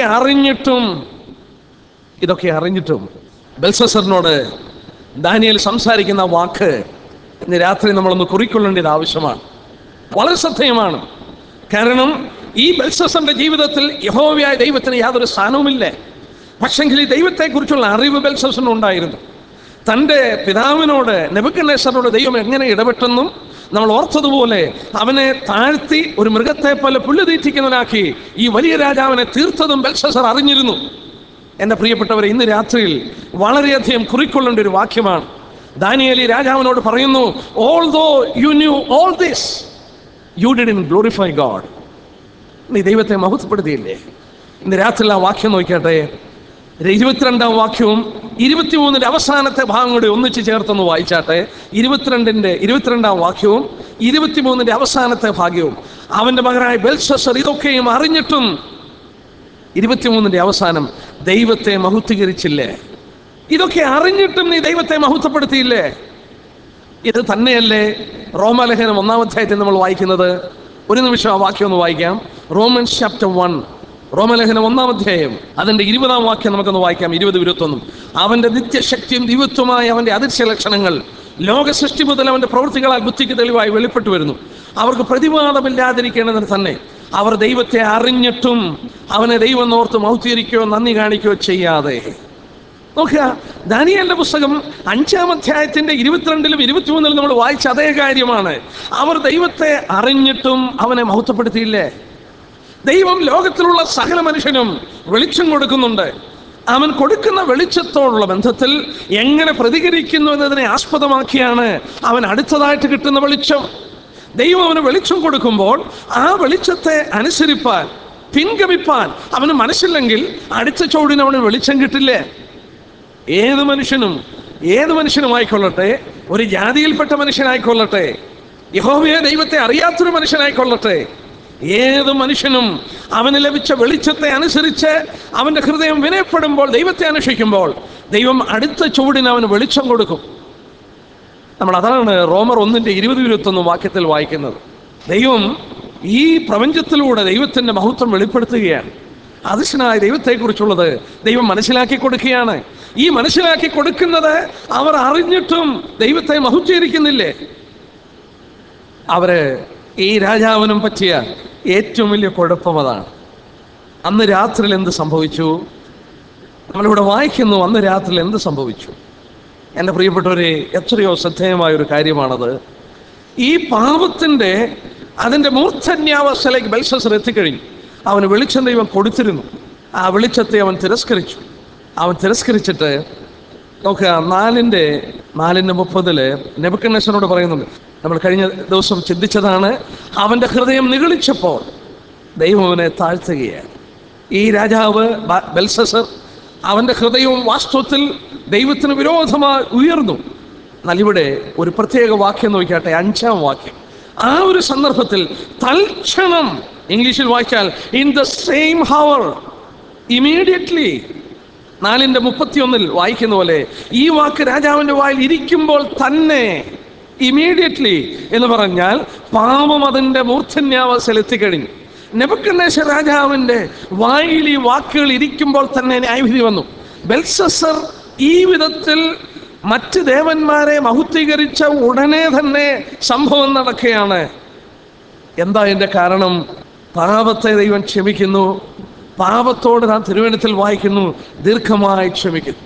അറിഞ്ഞിട്ടും ബെൽഷസ്സറിനോട് ദാനിയേൽ സംസാരിക്കുന്ന വാക്ക് ഇന്ന് രാത്രി നമ്മളൊന്ന് കുറിക്കൊള്ളേണ്ടത് ആവശ്യമാണ്. വളരെ ശ്രദ്ധേയമാണ്. കാരണം ഈ ബെൽഷസ്സറിന്റെ ജീവിതത്തിൽ യഹോവയായ ദൈവത്തിന് യാതൊരു സ്ഥാനവുമില്ല. പക്ഷെങ്കിൽ ഈ ദൈവത്തെക്കുറിച്ചുള്ള അറിവ് ബെൽഷസ്സറിന് ഉണ്ടായിരുന്നു. തൻ്റെ പിതാവിനോട്, നെബൂഖദ്നേസറിനോട് ദൈവം എങ്ങനെ ഇടപെട്ടെന്നും നമ്മൾ ഓർത്തതുപോലെ അവനെ താഴ്ത്തി ഒരു മൃഗത്തെ പോലെ പുല്ലുതീറ്റിക്കുന്നവനാക്കി ഈ വലിയ രാജാവിനെ തീർത്തതും ബെൽഷസ്സർ അറിഞ്ഞിരുന്നു. എൻ്റെ പ്രിയപ്പെട്ടവരെ, ഇന്ന് രാത്രിയിൽ വളരെയധികം കുറിക്കൊള്ളേണ്ട ഒരു വാക്യമാണ്. ദാനിയേൽ രാജാവിനോട് പറയുന്നു, although you knew all this, you didn't glorify God. നീ ദൈവത്തെ മഹത്വപ്പെടുത്തിയില്ലേ? ഇന്ന് രാത്രിയിൽ ആ വാക്യം നോക്കിയാട്ടെ. 22-ാം വാക്യവും 23-ന്റെ അവസാനത്തെ ഭാഗം കൂടി ഒന്നിച്ച് ചേർത്തൊന്ന് വായിച്ചാട്ടെ. 22-ാം വാക്യവും 23-ന്റെ അവസാനത്തെ ഭാഗ്യവും. അവന്റെ മകനായ ബെൽഷസ്സർ ഇതൊക്കെയും അറിഞ്ഞിട്ടും, 23-ന്റെ അവസാനം, ദൈവത്തെ മഹത്വീകരിച്ചില്ലേ? ഇതൊക്കെ അറിഞ്ഞിട്ടും നീ ദൈവത്തെ മഹത്വപ്പെടുത്തിയില്ലേ? ഇത് തന്നെയല്ലേ റോമാലേഖനം 1-ാം അധ്യായത്തിൽ നമ്മൾ വായിക്കുന്നത്? ഒരു നിമിഷം ആ വാക്യം ഒന്ന് വായിക്കാം. റോമൻസ് ചാപ്റ്റർ 1, റോമാലേഖനം 1-ാം അധ്യായം, അതിന്റെ 20-ാം വാക്യം നമുക്കൊന്ന് വായിക്കാം. 20-21. അവന്റെ നിത്യശക്തിയും ദിവ്യത്വമായ അവന്റെ അദൃശ്യ ലക്ഷണങ്ങൾ ലോക സൃഷ്ടി മുതൽ അവന്റെ പ്രവൃത്തികളാൽ ബുദ്ധിക്ക് തെളിവായി വെളിപ്പെട്ടു വരുന്നു. അവർക്ക് പ്രതിവാദമില്ലാതിരിക്കേണ്ടതിന് തന്നെ അവർ ദൈവത്തെ അറിഞ്ഞിട്ടും അവനെ ദൈവം ഓർത്ത് മഹത്വീകരിക്കുകയോ നന്ദി കാണിക്കുകയോ ചെയ്യാതെ. നോക്കുക, ദാനിയേലിന്റെ പുസ്തകം 5-ാം അധ്യായത്തിന്റെ 22-ലും 23-ലും നമ്മൾ വായിച്ച അതേ കാര്യമാണ്. അവർ ദൈവത്തെ അറിഞ്ഞിട്ടും അവനെ മഹത്വപ്പെടുത്തിയില്ലേ? ദൈവം ലോകത്തിലുള്ള സകല മനുഷ്യനും വെളിച്ചം കൊടുക്കുന്നുണ്ട്. അവൻ കൊടുക്കുന്ന വെളിച്ചത്തോടുള്ള ബന്ധത്തിൽ എങ്ങനെ പ്രതികരിക്കുന്നു എന്നതിനെ ആസ്പദമാക്കിയാണ് അവൻ അടുത്തതായിട്ട് കിട്ടുന്ന വെളിച്ചം. ദൈവം അവന് വെളിച്ചം കൊടുക്കുമ്പോൾ ആ വെളിച്ചത്തെ അനുസരിപ്പാൻ, പിൻഗമിപ്പാൻ അവന് മനസ്സില്ലെങ്കിൽ അടുത്ത ചോടിന് അവന് വെളിച്ചം കിട്ടില്ലേ? ഏത് മനുഷ്യനുമായിക്കൊള്ളട്ടെ, ഒരു ജാതിയിൽപ്പെട്ട മനുഷ്യനായിക്കൊള്ളട്ടെ, യഹോവയെ ദൈവത്തെ അറിയാത്തൊരു മനുഷ്യനായിക്കൊള്ളട്ടെ, ഏത് മനുഷ്യനും അവന് ലഭിച്ച വെളിച്ചത്തെ അനുസരിച്ച് അവന്റെ ഹൃദയം വിനയപ്പെടുമ്പോൾ, ദൈവത്തെ അന്വേഷിക്കുമ്പോൾ, ദൈവം അടുത്ത ചുവടിന് അവന് വെളിച്ചം കൊടുക്കും. നമ്മൾ അതാണ് റോമർ 1:20-21 വാക്യത്തിൽ വായിക്കുന്നത്. ദൈവം ഈ പ്രപഞ്ചത്തിലൂടെ ദൈവത്തിന്റെ മഹത്വം വെളിപ്പെടുത്തുകയാണ്. അദൃശ്യനായ ദൈവത്തെക്കുറിച്ചുള്ളത് ദൈവം മനസ്സിലാക്കി കൊടുക്കുകയാണ്. ഈ മനസ്സിലാക്കി കൊടുക്കുന്നത് അവർ അറിഞ്ഞിട്ടും ദൈവത്തെ മഹത്വീകരിക്കുന്നില്ലേ? അവര് ഈ രാജാവിനും പറ്റിയ ഏറ്റവും വലിയ കുഴപ്പം അതാണ്. അന്ന് രാത്രിയിൽ എന്ത് സംഭവിച്ചു? നമ്മളിവിടെ വായിക്കുന്നു, അന്ന് രാത്രിയിൽ എന്ത് സംഭവിച്ചു. എൻ്റെ പ്രിയപ്പെട്ടവരെ, എത്രയോ ശ്രദ്ധേയമായൊരു കാര്യമാണത്. ഈ പാപത്തിൻ്റെ അതിൻ്റെ മൂർധന്യാവസ്ഥയിലേക്ക് ബെൽഷസ്സർ എത്തിക്കഴിഞ്ഞു. അവന് വെളിച്ചം ദൈവം കൊടുത്തിരുന്നു. ആ വെളിച്ചത്തെ അവൻ തിരസ്കരിച്ചു. അവൻ തിരസ്കരിച്ചിട്ട് നോക്കുക, 4:30 നെബൂഖദ്നേസറിനോട് പറയുന്നുണ്ട്. നമ്മൾ കഴിഞ്ഞ ദിവസം ചിന്തിച്ചതാണ്. അവൻ്റെ ഹൃദയം നിഗളിച്ചപ്പോൾ ദൈവം അവനെ താഴ്ത്തുകയാണ്. ഈ രാജാവ് ബെൽഷസ്സർ, അവൻ്റെ ഹൃദയവും വാസ്തവത്തിൽ ദൈവത്തിന് വിരോധമായി ഉയർന്നു. എന്നാൽ ഇവിടെ ഒരു പ്രത്യേക വാക്യം നോക്കിയാട്ടെ, 5-ാം വാക്യം. ആ ഒരു സന്ദർഭത്തിൽ തൽക്ഷണം, ഇംഗ്ലീഷിൽ വായിച്ചാൽ in the same hour, immediately. 4:31 വായിക്കുന്ന പോലെ ഈ വാക്ക് രാജാവിൻ്റെ വായിൽ ഇരിക്കുമ്പോൾ തന്നെ, ഇമീഡിയറ്റ്ലി എന്ന് പറഞ്ഞാൽ പാപം അതിൻ്റെ മൂർധന്യാവസ്ഥയിൽ എത്തിക്കഴിഞ്ഞു. നെബൂഖദ്നേസർ രാജാവിൻ്റെ വായിൽ ഈ വാക്കുകൾ ഇരിക്കുമ്പോൾ തന്നെ ന്യായവിധി വന്നു. ബെൽഷസ്സർ ഈ വിധത്തിൽ മറ്റ് ദേവന്മാരെ മഹത്വീകരിച്ച ഉടനെ തന്നെ സംഭവം നടക്കുകയാണ്. എന്താ ഇതിൻ്റെ കാരണം? പാപത്തെ ദൈവം ക്ഷമിക്കുന്നു. പാപത്തോട് നാം തിരുവചനത്തിൽ വായിക്കുന്നു, ദീർഘമായി ക്ഷമിക്കുന്നു.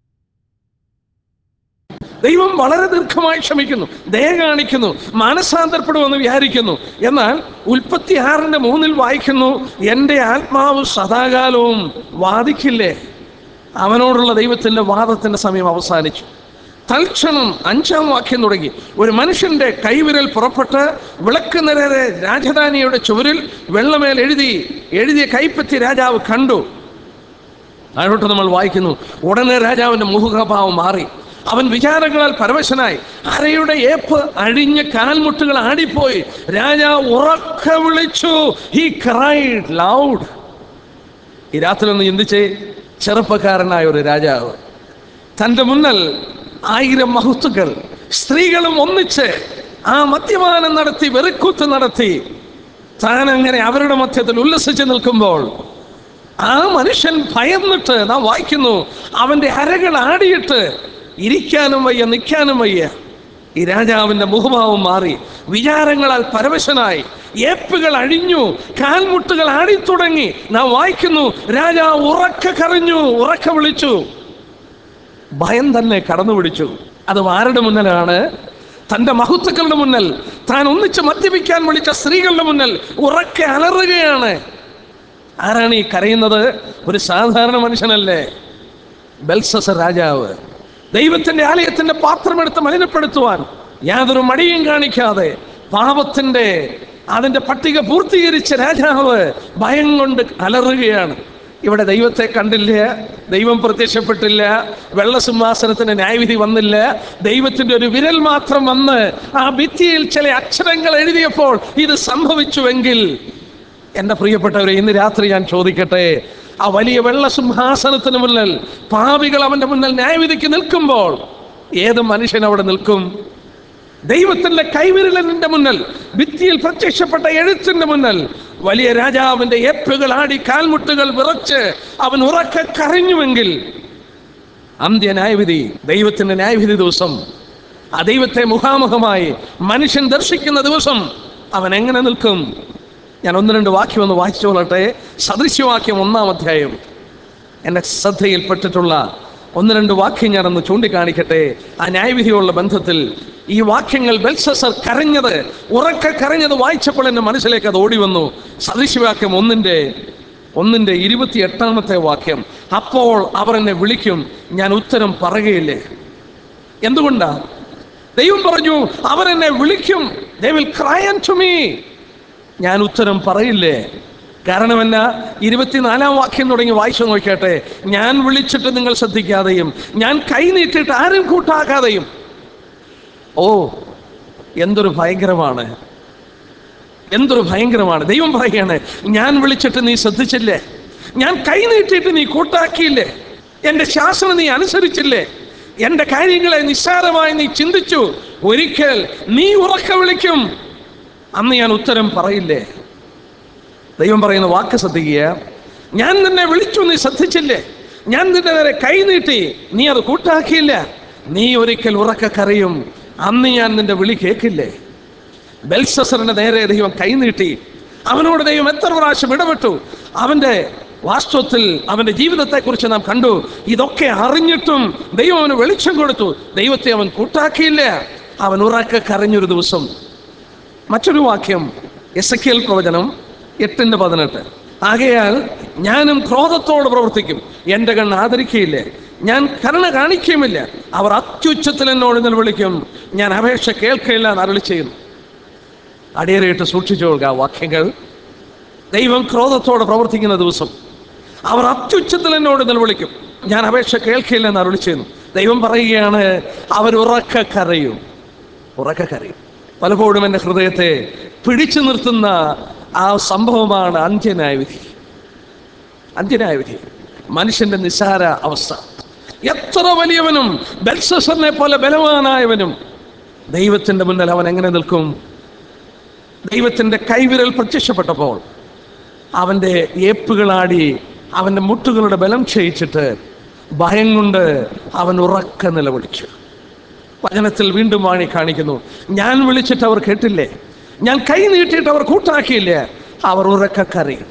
ദൈവം വളരെ ദീർഘമായി ക്ഷമിക്കുന്നു, ദയ കാണിക്കുന്നു, മാനസാന്തരപ്പെടുമെന്ന് വിചാരിക്കുന്നു. എന്നാൽ 36:3 വായിക്കുന്നു, എൻ്റെ ആത്മാവ് സദാകാലവും വാദിക്കില്ലേ. അവനോടുള്ള ദൈവത്തിൻ്റെ വാദത്തിൻ്റെ സമയം അവസാനിച്ചു. തൽക്ഷണം 5-ാം വാക്യം തുടങ്ങി. ഒരു മനുഷ്യൻ്റെ കൈവിരൽ പുറപ്പെട്ട് വിളക്ക് നേരെ രാജധാനിയുടെ ചുവരിൽ വെള്ളമേൽ എഴുതിയ കൈപ്പറ്റി രാജാവ് കണ്ടു. താഴോട്ട് നമ്മൾ വായിക്കുന്നു, ഉടനെ രാജാവിൻ്റെ മുഖഭാവം മാറി. അവൻ വിചാരങ്ങളാൽ പരവശനായി. അരയുടെ ഏപ്പ് അഴിഞ്ഞ് കാൽമുട്ടുകൾ ആടിപ്പോയി. രാജാവ് ഉറക്കെ വിളിച്ചു. He cried loud. ഈ രാത്രി ഒന്ന് ചിന്തിച്ചേ, ചെറുപ്പക്കാരനായ ഒരു രാജാവ്, തൻ്റെ മുന്നിൽ 1000 മഹത്തുക്കൾ, സ്ത്രീകളും ഒന്നിച്ച് ആ മദ്യപാനം നടത്തി, വെറുക്കൂത്ത് നടത്തി, താൻ അങ്ങനെ അവരുടെ മധ്യത്തിൽ ഉല്ലസിച്ച് നിൽക്കുമ്പോൾ ആ മനുഷ്യൻ ഭയന്നിട്ട്, നാം വായിക്കുന്നു, അവൻ്റെ അരകൾ ആടിയിട്ട് ഇരിക്കാനും വയ്യ, നിൽക്കാനും വയ്യ. ഈ രാജാവിൻ്റെ മുഖഭാവം മാറി. വിചാരങ്ങളാൽ പരവശനായി. ഏപ്പുകൾ അഴിഞ്ഞു, കാൽമുട്ടുകൾ ആടിത്തുടങ്ങി. നാം വായിക്കുന്നു, രാജാവ് ഉറക്കെ കരഞ്ഞു, ഉറക്കെ വിളിച്ചു. ഭയം തന്നെ കടന്നു പിടിച്ചു. അത് ആരുടെ മുന്നിലാണ്? തൻ്റെ മഹത്തുക്കളുടെ മുന്നിൽ, താൻ ഒന്നിച്ച് മദ്യപിക്കാൻ വിളിച്ച സ്ത്രീകളുടെ മുന്നിൽ ഉറക്കെ അലറുകയാണ്. ആരാണ് ഈ കരയുന്നത്? ഒരു സാധാരണ മനുഷ്യനല്ലേ, ബെൽഷസ്സർ രാജാവ്. ദൈവത്തിൻ്റെ ആലയത്തിൻ്റെ പാത്രമെടുത്ത് മലിനപ്പെടുത്തുവാൻ യാതൊരു മടിയും കാണിക്കാതെ പാപത്തിൻ്റെ അതിൻ്റെ പട്ടിക പൂർത്തീകരിച്ച രാജാവ് ഭയം കൊണ്ട് അലറുകയാണ്. ഇവിടെ ദൈവത്തെ കണ്ടില്ല, ദൈവം പ്രത്യക്ഷപ്പെട്ടില്ല, വെള്ളസിംഹാസനത്തിന് ന്യായവിധി വന്നില്ല. ദൈവത്തിൻ്റെ ഒരു വിരൽ മാത്രം വന്ന് ആ ഭിത്തിയിൽ ചില അക്ഷരങ്ങൾ എഴുതിയപ്പോൾ ഇത് സംഭവിച്ചുവെങ്കിൽ, എൻ്റെ പ്രിയപ്പെട്ടവരെ, ഇന്ന് രാത്രി ഞാൻ ചോദിക്കട്ടെ, ആ വലിയ വെള്ളസിംഹാസനത്തിന് മുന്നിൽ പാപികൾ അവൻ്റെ മുന്നിൽ ന്യായവിധിക്ക് നിൽക്കുമ്പോൾ ഏത് മനുഷ്യൻ അവിടെ നിൽക്കും? ദൈവത്തിൻ്റെ കൈവിരലിൻ്റെ മുന്നിൽ, ഭിത്തിയിൽ പ്രത്യക്ഷപ്പെട്ട എഴുത്തിൻ്റെ മുന്നിൽ വലിയ രാജാവിൻ്റെ ഏപ്പുകൾ ആടി, കാൽമുട്ടുകൾ വിറച്ച് അവൻ ഉറക്കെ കരഞ്ഞുവെങ്കിൽ, അന്ത്യ ന്യായവിധി, ദൈവത്തിൻ്റെ ന്യായവിധി ദിവസം, ആ ദൈവത്തെ മുഖാമുഖമായി മനുഷ്യൻ ദർശിക്കുന്ന ദിവസം അവൻ എങ്ങനെ നിൽക്കും? ഞാൻ 1-2 വാക്യം ഒന്ന് വായിച്ചോളട്ടെ. സദൃശ്യവാക്യം 1-ാം അധ്യായം. എൻ്റെ ശ്രദ്ധയിൽപ്പെട്ടിട്ടുള്ള 1-2 വാക്യം ഞാനൊന്ന് ചൂണ്ടിക്കാണിക്കട്ടെ. ആ ന്യായവിധിയുള്ള ബന്ധത്തിൽ ഈ വാക്യങ്ങൾ, ബെൽഷസ്സർ കരഞ്ഞത്, ഉറക്കെ കരഞ്ഞത് വായിച്ചപ്പോൾ എൻ്റെ മനസ്സിലേക്ക് അത് ഓടി വന്നു. സദൃശ്യവാക്യം 1-ന്റെ 28-ാമത്തെ വാക്യം. അപ്പോൾ അവർ എന്നെ വിളിക്കും, ഞാൻ ഉത്തരം പറയുകയില്ലേ. എന്തുകൊണ്ടാ? ദൈവം പറഞ്ഞു, അവർ എന്നെ വിളിക്കും, they will cry unto me, ഞാൻ ഉത്തരം പറയില്ലേ. കാരണം എന്നാ? 24-ാം വാക്യം തുടങ്ങി വായിച്ചു നോക്കിയാട്ടെ. ഞാൻ വിളിച്ചിട്ട് നിങ്ങൾ ശ്രദ്ധിക്കാതെയും, ഞാൻ കൈ നീട്ടിയിട്ട് ആരും കൂട്ടാക്കാതെയും. ഓ, എന്തൊരു ഭയങ്കരമാണ്, എന്തൊരു ഭയങ്കരമാണ്. ദൈവം പറയുകയാണ്, ഞാൻ വിളിച്ചിട്ട് നീ ശ്രദ്ധിച്ചില്ലേ, ഞാൻ കൈ നീട്ടിയിട്ട് നീ കൂട്ടാക്കിയില്ലേ, എൻ്റെ ശാസനം നീ അനുസരിച്ചില്ലേ, എൻ്റെ കാര്യങ്ങളെ നിസ്സാരമായി നീ ചിന്തിച്ചു, ഒരിക്കൽ നീ ഉറക്ക വിളിക്കും, അന്ന് ഞാൻ ഉത്തരം പറയില്ലേ. ദൈവം പറയുന്ന വാക്ക് ശ്രദ്ധിക്കുക. ഞാൻ നിന്നെ വിളിച്ചു, നീ ശ്രദ്ധിച്ചില്ലേ, ഞാൻ നിന്റെ നേരെ കൈ നീട്ടി, നീ അത് കൂട്ടാക്കിയില്ല, നീ ഒരിക്കൽ ഉറക്ക കരയും, അന്ന് ഞാൻ നിന്റെ വിളി കേൾക്കില്ലേ. ബെൽഷസ്സറിന്റെ നേരെ ദൈവം കൈ നീട്ടി. അവനോട് ദൈവം എത്ര പ്രാവശ്യം ഇടപെട്ടു. അവന്റെ വാസ്തവത്തിൽ അവന്റെ ജീവിതത്തെക്കുറിച്ച് നാം കണ്ടു. ഇതൊക്കെ അറിഞ്ഞിട്ടും ദൈവം അവന് വെളിച്ചം കൊടുത്തു. ദൈവത്തെ അവൻ കൂട്ടാക്കിയില്ല. അവൻ ഉറക്കെ കരഞ്ഞൊരു ദിവസം. മറ്റൊരു വാക്യം, എസെക്കിയേൽ പ്രവചനം 8:18. ആകയാൽ ഞാനും ക്രോധത്തോട് പ്രവർത്തിക്കും, എൻ്റെ കണ്ണ് ആദരിക്കുകയില്ലേ, ഞാൻ കരുണ കാണിക്കുകയുമില്ല. അവർ അത്യുച്ചത്തിൽ എന്നോട് നിലവിളിക്കും, ഞാൻ അപേക്ഷ കേൾക്കുകയില്ല എന്ന് അരുളി ചെയ്യുന്നു. അടിയറയിട്ട് സൂക്ഷിച്ചു കൊള്ളുക ആ വാക്യങ്ങൾ. ദൈവം ക്രോധത്തോടെ പ്രവർത്തിക്കുന്ന ദിവസം അവർ അത്യുച്ചത്തിൽ എന്നോട് നിലവിളിക്കും, ഞാൻ അപേക്ഷ കേൾക്കില്ല എന്ന് അരുളി ചെയ്യുന്നു. ദൈവം പറയുകയാണ്, അവർ ഉറക്ക കരയും, ഉറക്ക കരയും. പലപ്പോഴും എൻ്റെ ഹൃദയത്തെ പിടിച്ചു നിർത്തുന്ന ആ സംഭവമാണ് അന്ത്യന്യായ വിധി. അന്ത്യന്യായ വിധി, മനുഷ്യന്റെ നിസ്സാര അവസ്ഥ. എത്ര വലിയവനും ബെൽഷസ്സറിനെ പോലെ ബലവാനായവനും ദൈവത്തിന്റെ മുന്നിൽ അവൻ എങ്ങനെ നിൽക്കും? ദൈവത്തിന്റെ കൈവിരൽ പ്രത്യക്ഷപ്പെട്ടപ്പോൾ അവന്റെ ഏപ്പുകളാടി അവന്റെ മുട്ടുകളുടെ ബലം ക്ഷയിച്ചിട്ട് ഭയം കൊണ്ട് അവൻ ഉറക്ക നിലവിളിച്ചു. വചനത്തിൽ വീണ്ടും വാണി കാണിക്കുന്നു, ഞാൻ വിളിച്ചിട്ട് അവർ കേട്ടില്ലേ, ഞാൻ കൈ നീട്ടിയിട്ട് അവർ കൂട്ടാക്കിയില്ലേ, അവർ ഉറക്ക കരയും,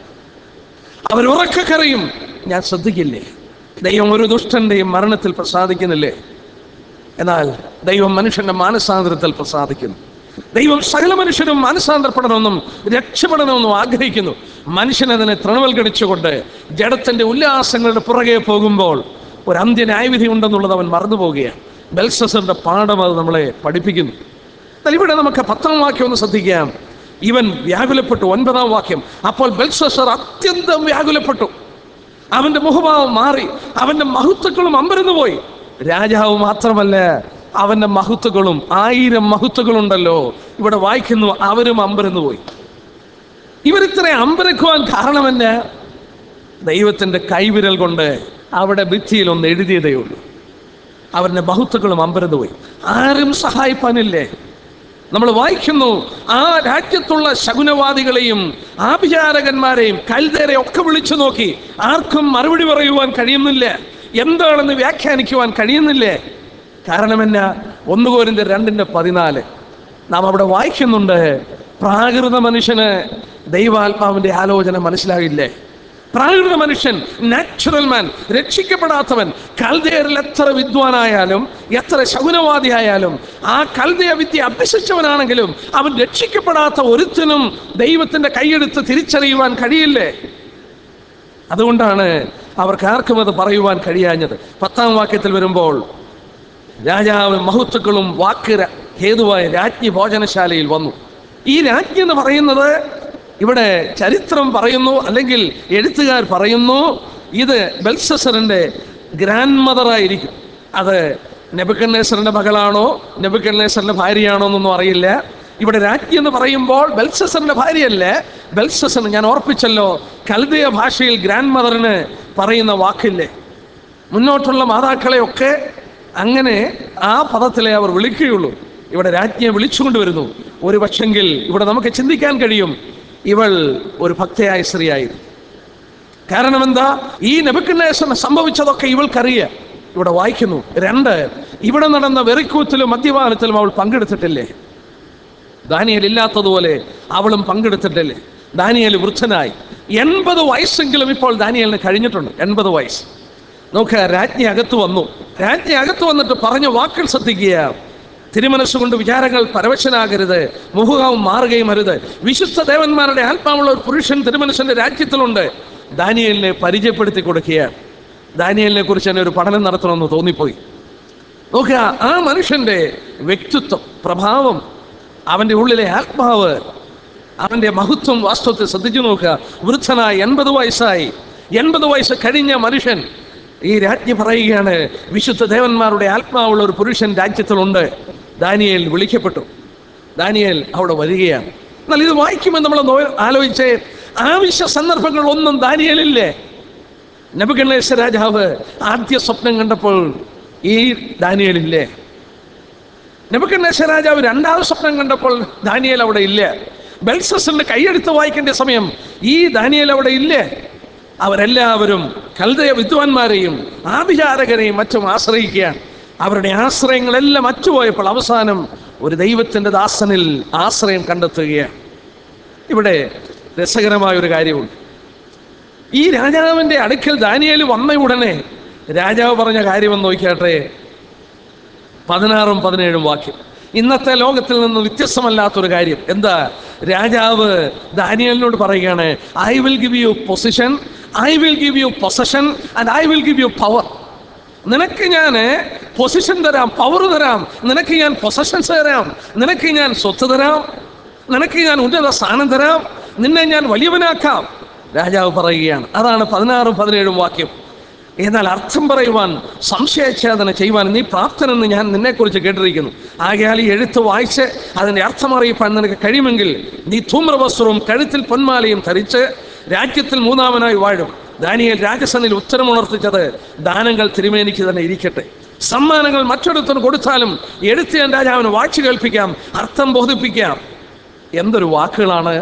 അവർ ഉറക്ക കരയും, ഞാൻ ശ്രദ്ധിക്കില്ലേ. ദൈവം ഒരു ദുഷ്ടന്റെയും മരണത്തിൽ പ്രസാദിക്കുന്നില്ലേ, എന്നാൽ ദൈവം മനുഷ്യന്റെ മാനസാന്തരത്തിൽ പ്രസാദിക്കുന്നു. ദൈവം സകല മനുഷ്യരും മാനസാന്തരപ്പെടണമെന്നും രക്ഷപ്പെടണമെന്നും ആഗ്രഹിക്കുന്നു. മനുഷ്യനതിനെ തൃണവൽഗണിച്ചുകൊണ്ട് ജഡത്തിന്റെ ഉല്ലാസങ്ങളുടെ പുറകെ പോകുമ്പോൾ ഒരു അന്ത്യന്യായവിധി ഉണ്ടെന്നുള്ളത് അവൻ മറന്നു പോവുകയാണ്. ബെൽഷസ്സറിന്റെ പാഠം അത് നമ്മളെ പഠിപ്പിക്കുന്നു. എന്നാൽ ഇവിടെ നമുക്ക് 10-ാം വാക്യം ഒന്ന് ശ്രദ്ധിക്കാം. ഇവൻ വ്യാകുലപ്പെട്ടു. 9-ാം വാക്യം, അപ്പോൾ ബെൽഷസ്സർ അത്യന്തം വ്യാകുലപ്പെട്ടു, അവന്റെ മുഖഭാവം മാറി, അവന്റെ മഹത്വക്കളും അമ്പരന്നു പോയി. രാജാവ് മാത്രമല്ല, അവന്റെ മഹത്വകളും 1000 മഹത്വങ്ങളുണ്ടല്ലോ, ഇവിടെ വായിക്കുന്നു, അവരും അമ്പരന്നു പോയി. ഇവരിത്ര അമ്പരക്കുവാൻ കാരണമെന്ന് ദൈവത്തിന്റെ കൈവിരൽ കൊണ്ട് അവിടെ ഭിത്തിയിൽ ഒന്ന് എഴുതിയതേ ഉള്ളൂ. അവരുടെ മഹത്വങ്ങളും അമ്പരന്നു പോയി. ആരും സഹായിപ്പാനില്ലേ. നമ്മൾ വായിക്കുന്നു, ആ രാജ്യത്തുള്ള ശകുനവാദികളെയും ആഭിചാരകന്മാരെയും കൽദേരെ ഒക്കെ വിളിച്ചു നോക്കി, ആർക്കും മറുപടി പറയുവാൻ കഴിയുന്നില്ല, എന്താണെന്ന് വ്യാഖ്യാനിക്കുവാൻ കഴിയുന്നില്ലേ. കാരണം എന്നാ? 1 കൊരിന്ത്യർ 2:14 നാം അവിടെ വായിക്കുന്നുണ്ട്, പ്രാകൃത മനുഷ്യന് ദൈവാത്മാവിന്റെ ആലോചന മനസ്സിലാകില്ലേ. പ്രാകൃത മനുഷ്യൻ, നാച്ചുറൽ മാൻ, രക്ഷിക്കപ്പെടാത്തവൻ, കൽദയരിൽ എത്ര വിദ്വാനായാലും എത്ര ശകുനവാദിയായാലും ആ കൽദയ വിദ്യ അഭ്യസിച്ചവനാണെങ്കിലും അവൻ രക്ഷിക്കപ്പെടാത്ത ഒരുത്തിനും ദൈവത്തിന്റെ കൈയെടുത്ത് തിരിച്ചറിയുവാൻ കഴിയില്ലേ. അതുകൊണ്ടാണ് അവർക്ക് ആർക്കും അത് പറയുവാൻ കഴിയാഞ്ഞത്. 10-ാം വാക്യത്തിൽ വരുമ്പോൾ, രാജാവ് മഹത്വക്കളും വാക്ക് ഹേതുവായ രാജ്ഞി ഭോജനശാലയിൽ വന്നു. ഈ രാജ്ഞി എന്ന് പറയുന്നത് ഇവിടെ ചരിത്രം പറയുന്നു, അല്ലെങ്കിൽ എഴുത്തുകാർ പറയുന്നു, ഇത് ബെൽഷസ്സറിന്റെ ഗ്രാൻഡ് മദറായിരിക്കും. അത് നെബൂഖദ്നേസറിന്റെ മകളാണോ നെബൂഖദ്നേസറിന്റെ ഭാര്യയാണോ എന്നൊന്നും അറിയില്ല. ഇവിടെ രാജ്ഞി എന്ന് പറയുമ്പോൾ ബെൽഷസ്സറിന്റെ ഭാര്യയല്ല. ബെൽഷസ്സർ, ഞാൻ ഓർപ്പിച്ചല്ലോ, കൽദയ ഭാഷയിൽ ഗ്രാൻഡ് മദറിന് പറയുന്ന വാക്കില്ലേ. മുന്നോട്ടുള്ള മാതാക്കളെയൊക്കെ അങ്ങനെ ആ പദത്തിലെ അവർ വിളിക്കുകയുള്ളൂ. ഇവിടെ രാജ്ഞിയെ വിളിച്ചുകൊണ്ടുവരുന്നു. ഒരു പക്ഷെങ്കിൽ ഇവിടെ നമുക്ക് ചിന്തിക്കാൻ കഴിയും, ഇവൾ ഒരു ഭക്തയായ സ്ത്രീയായിരുന്നു. കാരണം എന്താ? ഈ നെബൂഖദ്നേസറിന് സംഭവിച്ചതൊക്കെ ഇവൾക്കറിയാം. ഇവിടെ വായിക്കുന്നു, 2, ഇവിടെ നടന്ന വെറിക്കൂത്തിലും മദ്യപാനത്തിലും അവൾ പങ്കെടുത്തിട്ടില്ലേ. ദാനിയേൽ ഇല്ലാത്തതുപോലെ അവളും പങ്കെടുത്തിട്ടില്ലേ. ദാനിയേൽ വൃദ്ധനായി, 80 വയസ്സെങ്കിലും ഇപ്പോൾ ദാനിയേലിന് കഴിഞ്ഞിട്ടുണ്ട്. 80 വയസ്സ്. നോക്കുക, രാജ്ഞി അകത്ത് വന്നു. രാജ്ഞി അകത്ത് വന്നിട്ട് പറഞ്ഞ വാക്കുകൾ ശ്രദ്ധിക്കുക. തിരുമനസ്സുകൊണ്ട് വിചാരങ്ങൾ പരവശനാകരുത്, മുഖവും മാറുകയും അരുത്. വിശുദ്ധ ദേവന്മാരുടെ ആത്മാവുള്ള ഒരു പുരുഷൻ തിരുമനസ്സിന്റെ രാജ്യത്തിലുണ്ട്. ദാനിയേലിനെ പരിചയപ്പെടുത്തി കൊടുക്കുകയാണ്. ദാനിയേലിനെ കുറിച്ച് തന്നെ ഒരു പഠനം നടത്തണമെന്ന് തോന്നിപ്പോയി. നോക്കുക, ആ മനുഷ്യന്റെ വ്യക്തിത്വം, പ്രഭാവം, അവന്റെ ഉള്ളിലെ ആത്മാവ്, അവന്റെ മഹത്വം വാസ്തവത്തെ ശ്രദ്ധിച്ചു നോക്കുക. വൃദ്ധനായി 80 വയസ്സായി. 80 വയസ്സ് കഴിഞ്ഞ മനുഷ്യൻ. ഈ രാജ്ഞി പറയുകയാണ്, വിശുദ്ധ ദേവന്മാരുടെ ആത്മാവുള്ള ഒരു പുരുഷൻ രാജ്യത്തിലുണ്ട്. ദാനിയേൽ വിളിക്കപ്പെട്ടു. ദാനിയേൽ അവിടെ വരികയാണ്. എന്നാൽ ഇത് വായിക്കുമ്പോൾ നമ്മൾ ആലോചിച്ച്, ആവശ്യ സന്ദർഭങ്ങളൊന്നും ദാനിയേലില്ലേ? നെബൂഖദ്നേസർ രാജാവ് ആദ്യ സ്വപ്നം കണ്ടപ്പോൾ ഈ ദാനിയേലില്ലേ? നെബൂഖദ്നേസർ രാജാവ് രണ്ടാമത് സ്വപ്നം കണ്ടപ്പോൾ ദാനിയേൽ അവിടെ ഇല്ല. ബെൽഷസ്സറിന്റെ കൈയെടുത്ത് വായിക്കേണ്ട സമയം ഈ ദാനിയേൽ അവിടെ ഇല്ലേ? അവരെല്ലാവരും കൽദയ വിദ്വാൻമാരെയും ആഭിചാരകരെയും മറ്റും ആശ്രയിക്കുകയാണ്. അവരുടെ ആശ്രയങ്ങളെല്ലാം അറ്റുപോയപ്പോൾ അവസാനം ഒരു ദൈവത്തിൻ്റെ ദാസനിൽ ആശ്രയം കണ്ടെത്തുകയാണ്. ഇവിടെ രസകരമായ ഒരു കാര്യമുണ്ട്. ഈ രാജാവിൻ്റെ അടുക്കൽ ദാനിയേൽ വന്ന ഉടനെ രാജാവ് പറഞ്ഞ കാര്യമെന്ന് നോക്കിയാട്ടെ, 16ഉം 17ഉം വാക്യം. ഇന്നത്തെ ലോകത്തിൽ നിന്ന് വ്യത്യസ്തമല്ലാത്തൊരു കാര്യം എന്താ? രാജാവ് ദാനിയേലിനോട് പറയുകയാണ്, I will give you position, I will give you possession and I will give you power. നിനക്ക് ഞാൻ പൊസിഷൻ തരാം, പവർ തരാം, നിനക്ക് ഞാൻ പൊസഷൻസ് തരാം, നിനക്ക് ഞാൻ സ്വത്ത് തരാം, നിനക്ക് ഞാൻ ഉന്നത സ്ഥാനം തരാം, നിന്നെ ഞാൻ വലിയവനാക്കാം. രാജാവ് പറയുകയാണ്. അതാണ് 16ഉം 17ഉം വാക്യം. എന്നാൽ അർത്ഥം പറയുവാൻ, സംശയച്ഛേദന ചെയ്യുവാൻ നീ പ്രാപ്തനെന്ന് ഞാൻ നിന്നെക്കുറിച്ച് കേട്ടിരിക്കുന്നു. ആകയാൽ ഈ എഴുത്ത് വായിച്ച് അതിൻ്റെ അർത്ഥം അറിയിപ്പാൻ നിനക്ക് കഴിയുമെങ്കിൽ നീ ധൂമ്രവസ്ത്രവും കഴുത്തിൽ പൊന്മാലയും ധരിച്ച് രാജ്യത്തിൽ മൂന്നാമനായി വാഴും. ദാനിയേൽ രാജസന്നിൽ ഉത്തരമുണർത്തിച്ചത്, ദാനങ്ങൾ തിരുമേനിക്ക് തന്നെ ഇരിക്കട്ടെ, സമ്മാനങ്ങൾ മറ്റൊരുത്തന് കൊടുത്താലും എഴുത്തിയാൻ രാജാവിന് വായിച്ചു കേൾപ്പിക്കാം, അർത്ഥം ബോധിപ്പിക്കാം. എന്തൊരു വാക്കുകളാണ്!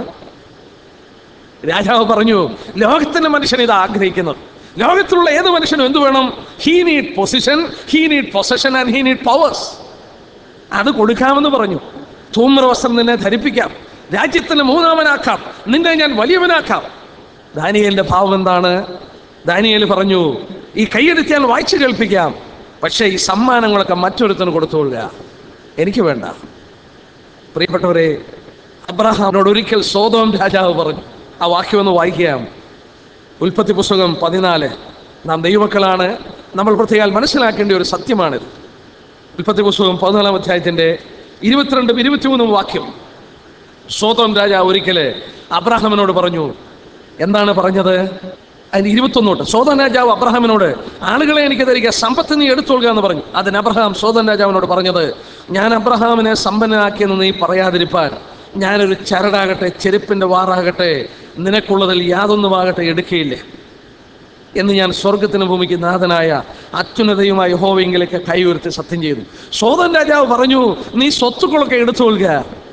രാജാവ് പറഞ്ഞു, ലോകത്തിൻ്റെ മനുഷ്യൻ ഇത് ആഗ്രഹിക്കുന്നത്. ലോകത്തിലുള്ള ഏത് മനുഷ്യനും എന്ത് വേണം? He need position, he need possession and he need powers. അത് കൊടുക്കാമെന്ന് പറഞ്ഞു. ധൂമ്രവസ്ത്രം നിന്നെ ധരിപ്പിക്കാം, രാജ്യത്തിന് മൂന്നാമനാക്കാം, നിന്നെ ഞാൻ വലിയവനാക്കാം. ദാനിയേലിന്റെ ഭാവം എന്താണ്? ദാനിയേൽ പറഞ്ഞു, ഈ കൈയെടുത്താൽ വായിച്ചു കേൾപ്പിക്കാം, പക്ഷേ ഈ സമ്മാനങ്ങളൊക്കെ മറ്റൊരുത്തന് കൊടുത്തുകൊള്ളുക, എനിക്ക് വേണ്ട. പ്രിയപ്പെട്ടവരെ, അബ്രഹാമിനോട് ഒരിക്കൽ സോദോം രാജാവ് പറഞ്ഞു. ആ വാക്യം ഒന്ന് വായിക്കാം. ഉൽപ്പത്തി പുസ്തകം 14. നാം ദൈവമക്കളാണ്, നമ്മൾ പ്രത്യേകം മനസ്സിലാക്കേണ്ട ഒരു സത്യമാണിത്. ഉൽപ്പത്തി പുസ്തകം 14-ാം അധ്യായത്തിൻ്റെ 22-ഉം 23-ഉം വാക്യം. സോദോം രാജാവ് ഒരിക്കൽ അബ്രഹാമിനോട് പറഞ്ഞു. എന്താണ് പറഞ്ഞത്? അതിന് 21 തൊട്ട്. സോദോം രാജാവ് അബ്രഹാമിനോട്, ആളുകളെ എനിക്ക് തരിക, സമ്പത്ത് നീ എടുത്തുകൊള്ളുക എന്ന് പറഞ്ഞു. അതിന് അബ്രഹാം സോദോം രാജാവിനോട് പറഞ്ഞത്, ഞാൻ അബ്രഹാമിനെ സമ്പന്നനാക്കിയെന്ന് നീ പറയാതിരിപ്പാൻ ഞാനൊരു ചരടാകട്ടെ, ചെരുപ്പിൻ്റെ വാറാകട്ടെ, നിനക്കുള്ളതിൽ യാതൊന്നുമാകട്ടെ എടുക്കുകയില്ല എന്ന് ഞാൻ സ്വർഗത്തിന് ഭൂമിക്ക് നാഥനായ അത്യുന്നതയുമായ യഹോവയെങ്കിലേക്ക് കൈ ഉയർത്തി സത്യം ചെയ്തു. സോദോം രാജാവ് പറഞ്ഞു, നീ സ്വത്തുക്കളൊക്കെ എടുത്തുകൊള്ളുക,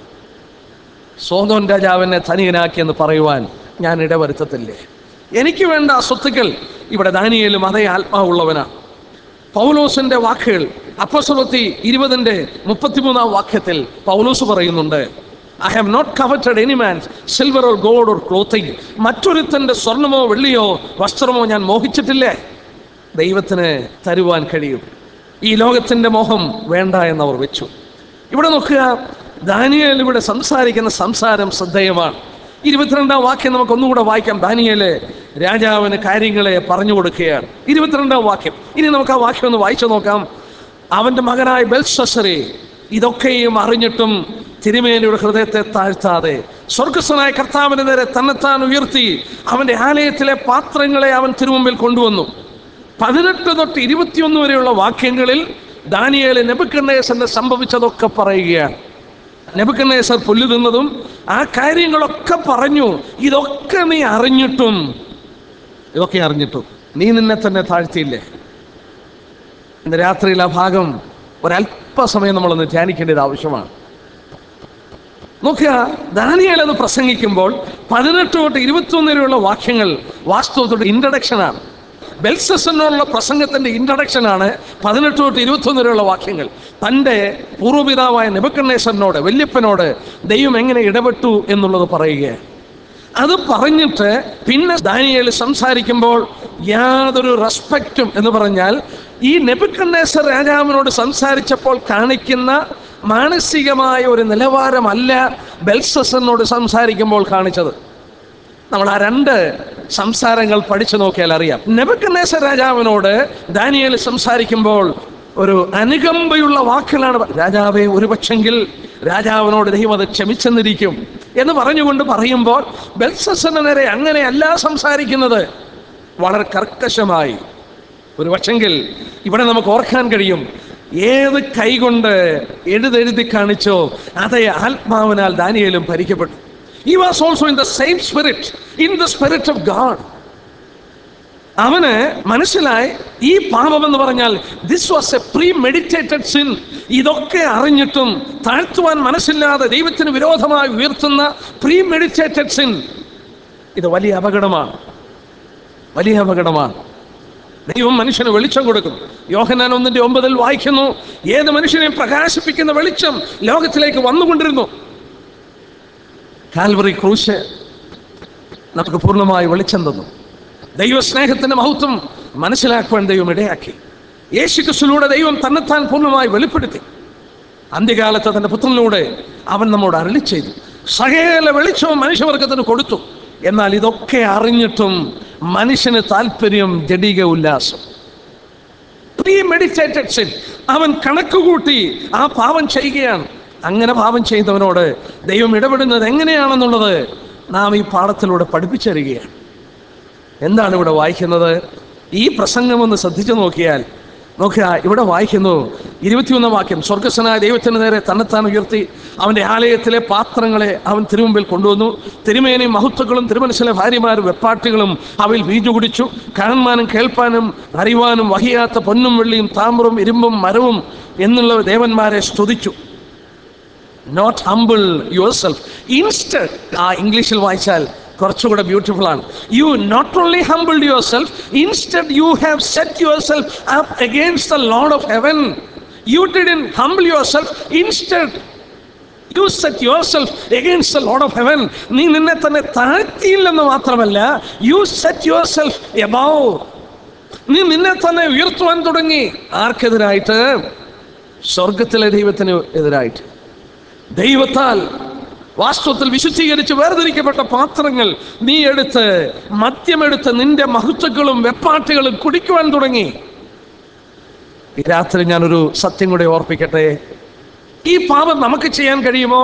സോദോം രാജാവിനെ ധനികനാക്കിയെന്ന് പറയുവാൻ ഞാൻ ഇടവരുത്തത്തില്ലേ. എനിക്ക് വേണ്ട സ്വത്തുക്കൾ. ഇവിടെ ദാനിയേലും അതേ ആത്മാവുള്ളവനാണ്. പൗലോസിന്റെ വാക്കുകൾ അപ്പോസ്തലപ്രവൃത്തി 20-ന്റെ 33-ാം വാക്യത്തിൽ പൗലോസ് പറയുന്നുണ്ട്, I have not coveted any man's silver or gold or clothing. മറ്റൊരുത്തൻ്റെ സ്വർണമോ വെള്ളിയോ വസ്ത്രമോ ഞാൻ മോഹിച്ചിട്ടില്ലേ. ദൈവത്തിന് തരുവാൻ കഴിയും. ഈ ലോകത്തിൻ്റെ മോഹം വേണ്ട എന്നവർ വെച്ചു. ഇവിടെ നോക്കുക, ദാനിയേൽ ഇവിടെ സംസാരിക്കുന്ന സംസാരം ശ്രദ്ധേയമാണ്. 22-ാം വാക്യം നമുക്കൊന്നുകൂടെ വായിക്കാം. ദാനിയേൽ രാജാവിന് കാര്യങ്ങളെ പറഞ്ഞു കൊടുക്കുകയാണ്. 22-ാം വാക്യം. ഇനി നമുക്ക് ആ വാക്യം ഒന്ന് വായിച്ചു നോക്കാം. അവൻ്റെ മകനായ ബെൽഷസ്സരേ, ഇതൊക്കെയും അറിഞ്ഞിട്ടും തിരുമേനിയുടെ ഹൃദയത്തെ താഴ്ത്താതെ സ്വർഗസ്ഥനായ കർത്താവിന്റെ നേരെ തന്നെത്താൻ ഉയർത്തി അവൻ്റെ ആലയത്തിലെ പാത്രങ്ങളെ അവൻ തിരുമുമ്പിൽ കൊണ്ടുവന്നു. 18 തൊട്ട് 21 വരെയുള്ള വാക്യങ്ങളിൽ ദാനിയേൽ നെബൂഖദ്നേസറിന് സംഭവിച്ചതൊക്കെ പറയുകയാണ്. നെബൂഖദ്നേസർ പുല്ല് തിന്നതും ആ കാര്യങ്ങളൊക്കെ പറഞ്ഞു. ഇതൊക്കെ അറിഞ്ഞിട്ടും നീ നിന്നെ തന്നെ താഴ്ത്തിയില്ലേ. ഇന്ന് രാത്രിയിൽ ആ ഭാഗം ഒരല്പസമയം നമ്മളൊന്ന് ധ്യാനിക്കേണ്ടത് ആവശ്യമാണ്. നോക്കുക, ദാനിയേൽ അത് പ്രസംഗിക്കുമ്പോൾ 18 തൊട്ട് 21 വരെയുള്ള വാക്യങ്ങൾ വാസ്തവത്തോട് ഇൻട്രഡക്ഷനാണ്. ബെൽഷസ്സറിനുള്ള പ്രസംഗത്തിൻ്റെ ഇൻട്രഡക്ഷനാണ് 18 തൊട്ട് 21 വരെയുള്ള വാക്യങ്ങൾ. തൻ്റെ പൂർവ്വപിതാവായ നെബൂഖദ്നേസറിനോട്, വല്യപ്പനോട് ദൈവം എങ്ങനെ ഇടപെട്ടു എന്നുള്ളത് പറയുകയാണ്. അത് പറഞ്ഞിട്ട് പിന്നെ ദാനിയേൽ സംസാരിക്കുമ്പോൾ യാതൊരു റെസ്പെക്റ്റും എന്ന് പറഞ്ഞാൽ ഈ നെബൂഖദ്നേസർ രാജാവിനോട് സംസാരിച്ചപ്പോൾ കാണിക്കുന്ന മാനസികമായ ഒരു നിലവാരമല്ല ബെൽഷസ്സറിനോട് സംസാരിക്കുമ്പോൾ കാണിച്ചത്. നമ്മൾ ആ 2 സംസാരങ്ങൾ പഠിച്ചു നോക്കിയാൽ അറിയാം. നെബൂഖദ്നേസർ രാജാവിനോട് ദാനിയേൽ സംസാരിക്കുമ്പോൾ ഒരു അനുകമ്പയുള്ള വാക്കുകളാണ്. രാജാവേ, ഒരു പക്ഷെങ്കിൽ രാജാവിനോട് ദൈവം അത് ക്ഷമിച്ചെന്നിരിക്കും എന്ന് പറഞ്ഞുകൊണ്ട് പറയുമ്പോൾ ബെൽഷസ്സറിന് നേരെ അങ്ങനെയല്ല സംസാരിക്കുന്നത്, വളരെ കർക്കശമായി. ഒരു പക്ഷെങ്കിൽ ഇവിടെ നമുക്ക് ഓർക്കാൻ കഴിയും, ഏത് കൈകൊണ്ട് എഴുതി കാണിച്ചോ അതേ ആത്മാവിനാൽ ദാനിയേലും ഭരിക്കപ്പെട്ടു. He was also in the same spirit, in the spirit of God. അവന് മനസ്സിലായി ഈ പാപം എന്ന് പറഞ്ഞാൽ this was a premeditated sin. ഇതൊക്കെ അറിഞ്ഞിട്ടും താഴ്ത്തുവാൻ മനസ്സില്ലാതെ ദൈവത്തിന് വിരോധമായി ഉയർത്തുന്ന premeditated sin. ഇത് വലിയ അപകടമാണ്, വലിയ അപകടമാണ്. ദൈവം മനുഷ്യന് വെളിച്ചം കൊടുക്കും. യോഹന്നാൻ 1:9 വായിക്കുന്നു, ഏത് മനുഷ്യനെയും പ്രകാശിപ്പിക്കുന്ന വെളിച്ചം ലോകത്തിലേക്ക് വന്നുകൊണ്ടിരുന്നു. കാൽവറി ക്രൂശ് നമുക്ക് പൂർണ്ണമായി വെളിച്ചം തന്നു. ദൈവസ്നേഹത്തിന്റെ മഹത്വം മനസ്സിലാക്കുവാൻ ദൈവം ഇടയാക്കി. യേശുക്രിസ്തുവിലൂടെ ദൈവം തന്നെത്താൻ പൂർണ്ണമായി വെളിപ്പെടുത്തി. അന്ത്യകാലത്ത് തന്റെ പുത്രനിലൂടെ അവൻ നമ്മോട് അരുളി ചെയ്തു. സകല വെളിച്ചവും മനുഷ്യവർഗത്തിന് കൊടുത്തു. എന്നാൽ ഇതൊക്കെ അറിഞ്ഞിട്ടും മനുഷ്യന് താല്പര്യം ജഡിക ഉല്ലാസം. Premeditated sin. അവൻ കണക്കുകൂട്ടി ആ പാപം ചെയ്യുകയാണ്. അങ്ങനെ പാപം ചെയ്യുന്നവനോട് ദൈവം ഇടപെടുന്നത് എങ്ങനെയാണെന്നുള്ളത് നാം ഈ പാഠത്തിലൂടെ പഠിപ്പിച്ചറിയുകയാണ്. എന്താണ് ഇവിടെ വായിക്കുന്നത്? ഈ പ്രസംഗം ഒന്ന് ശ്രദ്ധിച്ചു നോക്കിയാൽ നോക്കുക, ഇവിടെ വായിക്കുന്നു 21 വാക്യം. സ്വർഗസ്വനായ ദൈവത്തിന് നേരെ തന്നെത്താൻ ഉയർത്തി അവൻ്റെ ആലയത്തിലെ പാത്രങ്ങളെ അവൻ തിരുമുമ്പിൽ കൊണ്ടുവന്നു. തിരുമേനിയും മഹത്വങ്ങളും തിരുമനസ്സിലെ ഭാര്യമാരും വെപ്പാട്ടികളും അവയിൽ വീഞ്ഞു കുടിച്ചു. കാണുവാനും കേൾപ്പാനും അറിയുവാനും വഹിയാത്ത പൊന്നും വെള്ളിയും താമ്രവും ഇരുമ്പും മരവും എന്നുള്ള ദേവന്മാരെ സ്തുതിച്ചു. Not humble yourself. Instead, ആ ഇംഗ്ലീഷിൽ വായിച്ചാൽ കുറച്ചുകൂടെ ബ്യൂട്ടിഫുൾ ആണ്. You not only humbled yourself, instead you have set yourself up against the Lord of heaven. You didn't humble yourself, instead you set yourself against the Lord of heaven. നീ നിന്നെ തന്നെ താഴ്ത്തിയില്ലെന്ന് മാത്രമല്ല, you set yourself above. നീ നിന്നെ തന്നെ ഉയർത്തുവാൻ തുടങ്ങി. ആർക്കെതിരായിട്ട്? സ്വർഗത്തിലെ ദൈവത്തിന് എതിരായിട്ട്. ദൈവത്താൽ വാസ്തവത്തിൽ വിശുദ്ധീകരിച്ച് വേർതിരിക്കപ്പെട്ട പാത്രങ്ങൾ നീ എടുത്ത് മദ്യമെടുത്ത് നിന്റെ മഹത്വങ്ങളും വെപ്പാട്ടുകളും കുടിക്കുവാൻ തുടങ്ങി. ഈ രാത്രി ഞാനൊരു സത്യം കൂടെ ഓർപ്പിക്കട്ടെ. ഈ പാപം നമുക്ക് ചെയ്യാൻ കഴിയുമോ?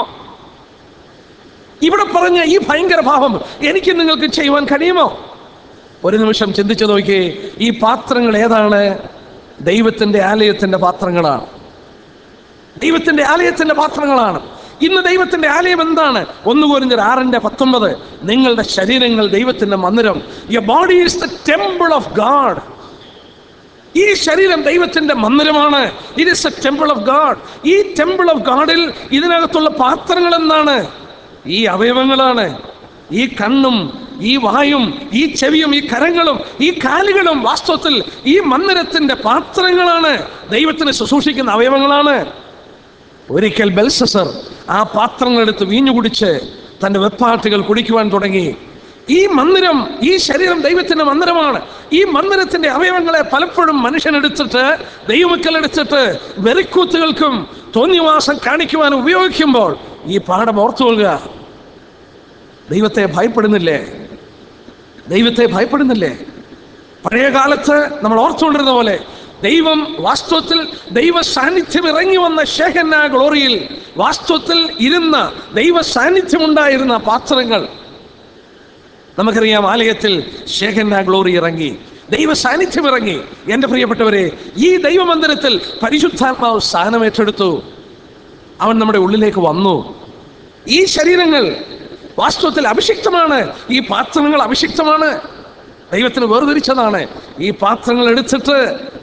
ഇവിടെ പറഞ്ഞ ഈ ഭയങ്കര പാപം എനിക്ക് നിങ്ങൾക്ക് ചെയ്യുവാൻ കഴിയുമോ? ഒരു നിമിഷം ചിന്തിച്ചു നോക്കി. ഈ പാത്രങ്ങൾ ഏതാണ്? ദൈവത്തിന്റെ ആലയത്തിന്റെ പാത്രങ്ങളാണ്. ദൈവത്തിന്റെ ആലയത്തിന്റെ പാത്രങ്ങളാണ്. ഇന്ന് ദൈവത്തിന്റെ ആലയം എന്താണ്? 1 കൊരിന്ത്യർ 6:19. നിങ്ങളുടെ ശരീരങ്ങൾ ദൈവത്തിന്റെ മന്ദിരം. Your body is the temple of God. ഈ ശരീരം ദൈവത്തിന്റെ മന്ദിരമാണ്. It is a temple of God. ഈ ടെമ്പിൾ ഓഫ് ഗാഡിൽ ഇതിനകത്തുള്ള പാത്രങ്ങൾ എന്താണ്? ഈ അവയവങ്ങളാണ്. ഈ കണ്ണും ഈ വായും ഈ ചെവിയും ഈ കരങ്ങളും ഈ കാലുകളും വാസ്തവത്തിൽ ഈ മന്ദിരത്തിന്റെ പാത്രങ്ങളാണ്. ദൈവത്തിന് ശുശ്രൂഷിക്കുന്ന അവയവങ്ങളാണ്. ഒരിക്കൽ ബെൽഷസ്സർ ആ പാത്രങ്ങളെടുത്ത് വീഞ്ഞു കുടിച്ച് തൻ്റെ വെപ്പാട്ടുകൾ കുടിക്കുവാൻ തുടങ്ങി. ഈ മന്ദിരം, ഈ ശരീരം ദൈവത്തിന്റെ മന്ദിരമാണ്. ഈ മന്ദിരത്തിന്റെ അവയവങ്ങളെ പലപ്പോഴും മനുഷ്യനെടുത്തിട്ട് ദൈവമക്കളെടുത്തിട്ട് വെറിക്കൂത്തുകൾക്കും തോന്നിവാസം കാണിക്കുവാനും ഉപയോഗിക്കുമ്പോൾ ഈ പാഠം ഓർത്തുകൊള്ളുക. ദൈവത്തെ ഭയപ്പെടുന്നില്ലേ? ദൈവത്തെ ഭയപ്പെടുന്നില്ലേ? പഴയ കാലത്ത് നമ്മൾ ഓർത്തുകൊണ്ടിരുന്ന പോലെ ദൈവം വാസ്തവത്തിൽ ദൈവ സാന്നിധ്യം ഇറങ്ങി വന്ന ഷെഹന്ന ഗ്ലോറിയിൽ വാസ്തവത്തിൽ ഇരുന്ന ദൈവ സാന്നിധ്യം ഉണ്ടായിരുന്ന പാത്രങ്ങൾ നമുക്കറിയാം. ആലയത്തിൽ ഷെഹന്ന ഗ്ലോറി ഇറങ്ങി, ദൈവ സാന്നിധ്യം ഇറങ്ങി. എൻ്റെ പ്രിയപ്പെട്ടവരെ, ഈ ദൈവമന്ദിരത്തിൽ പരിശുദ്ധാത്മാവ് സ്ഥാനം ഏറ്റെടുത്തു. അവൻ നമ്മുടെ ഉള്ളിലേക്ക് വന്നു. ഈ ശരീരങ്ങൾ വാസ്തവത്തിൽ അഭിഷിക്തമാണ്. ഈ പാത്രങ്ങൾ അഭിഷിക്തമാണ്. ദൈവത്തിന് വേർതിരിച്ചതാണ്. ഈ പാത്രങ്ങൾ എടുത്തിട്ട്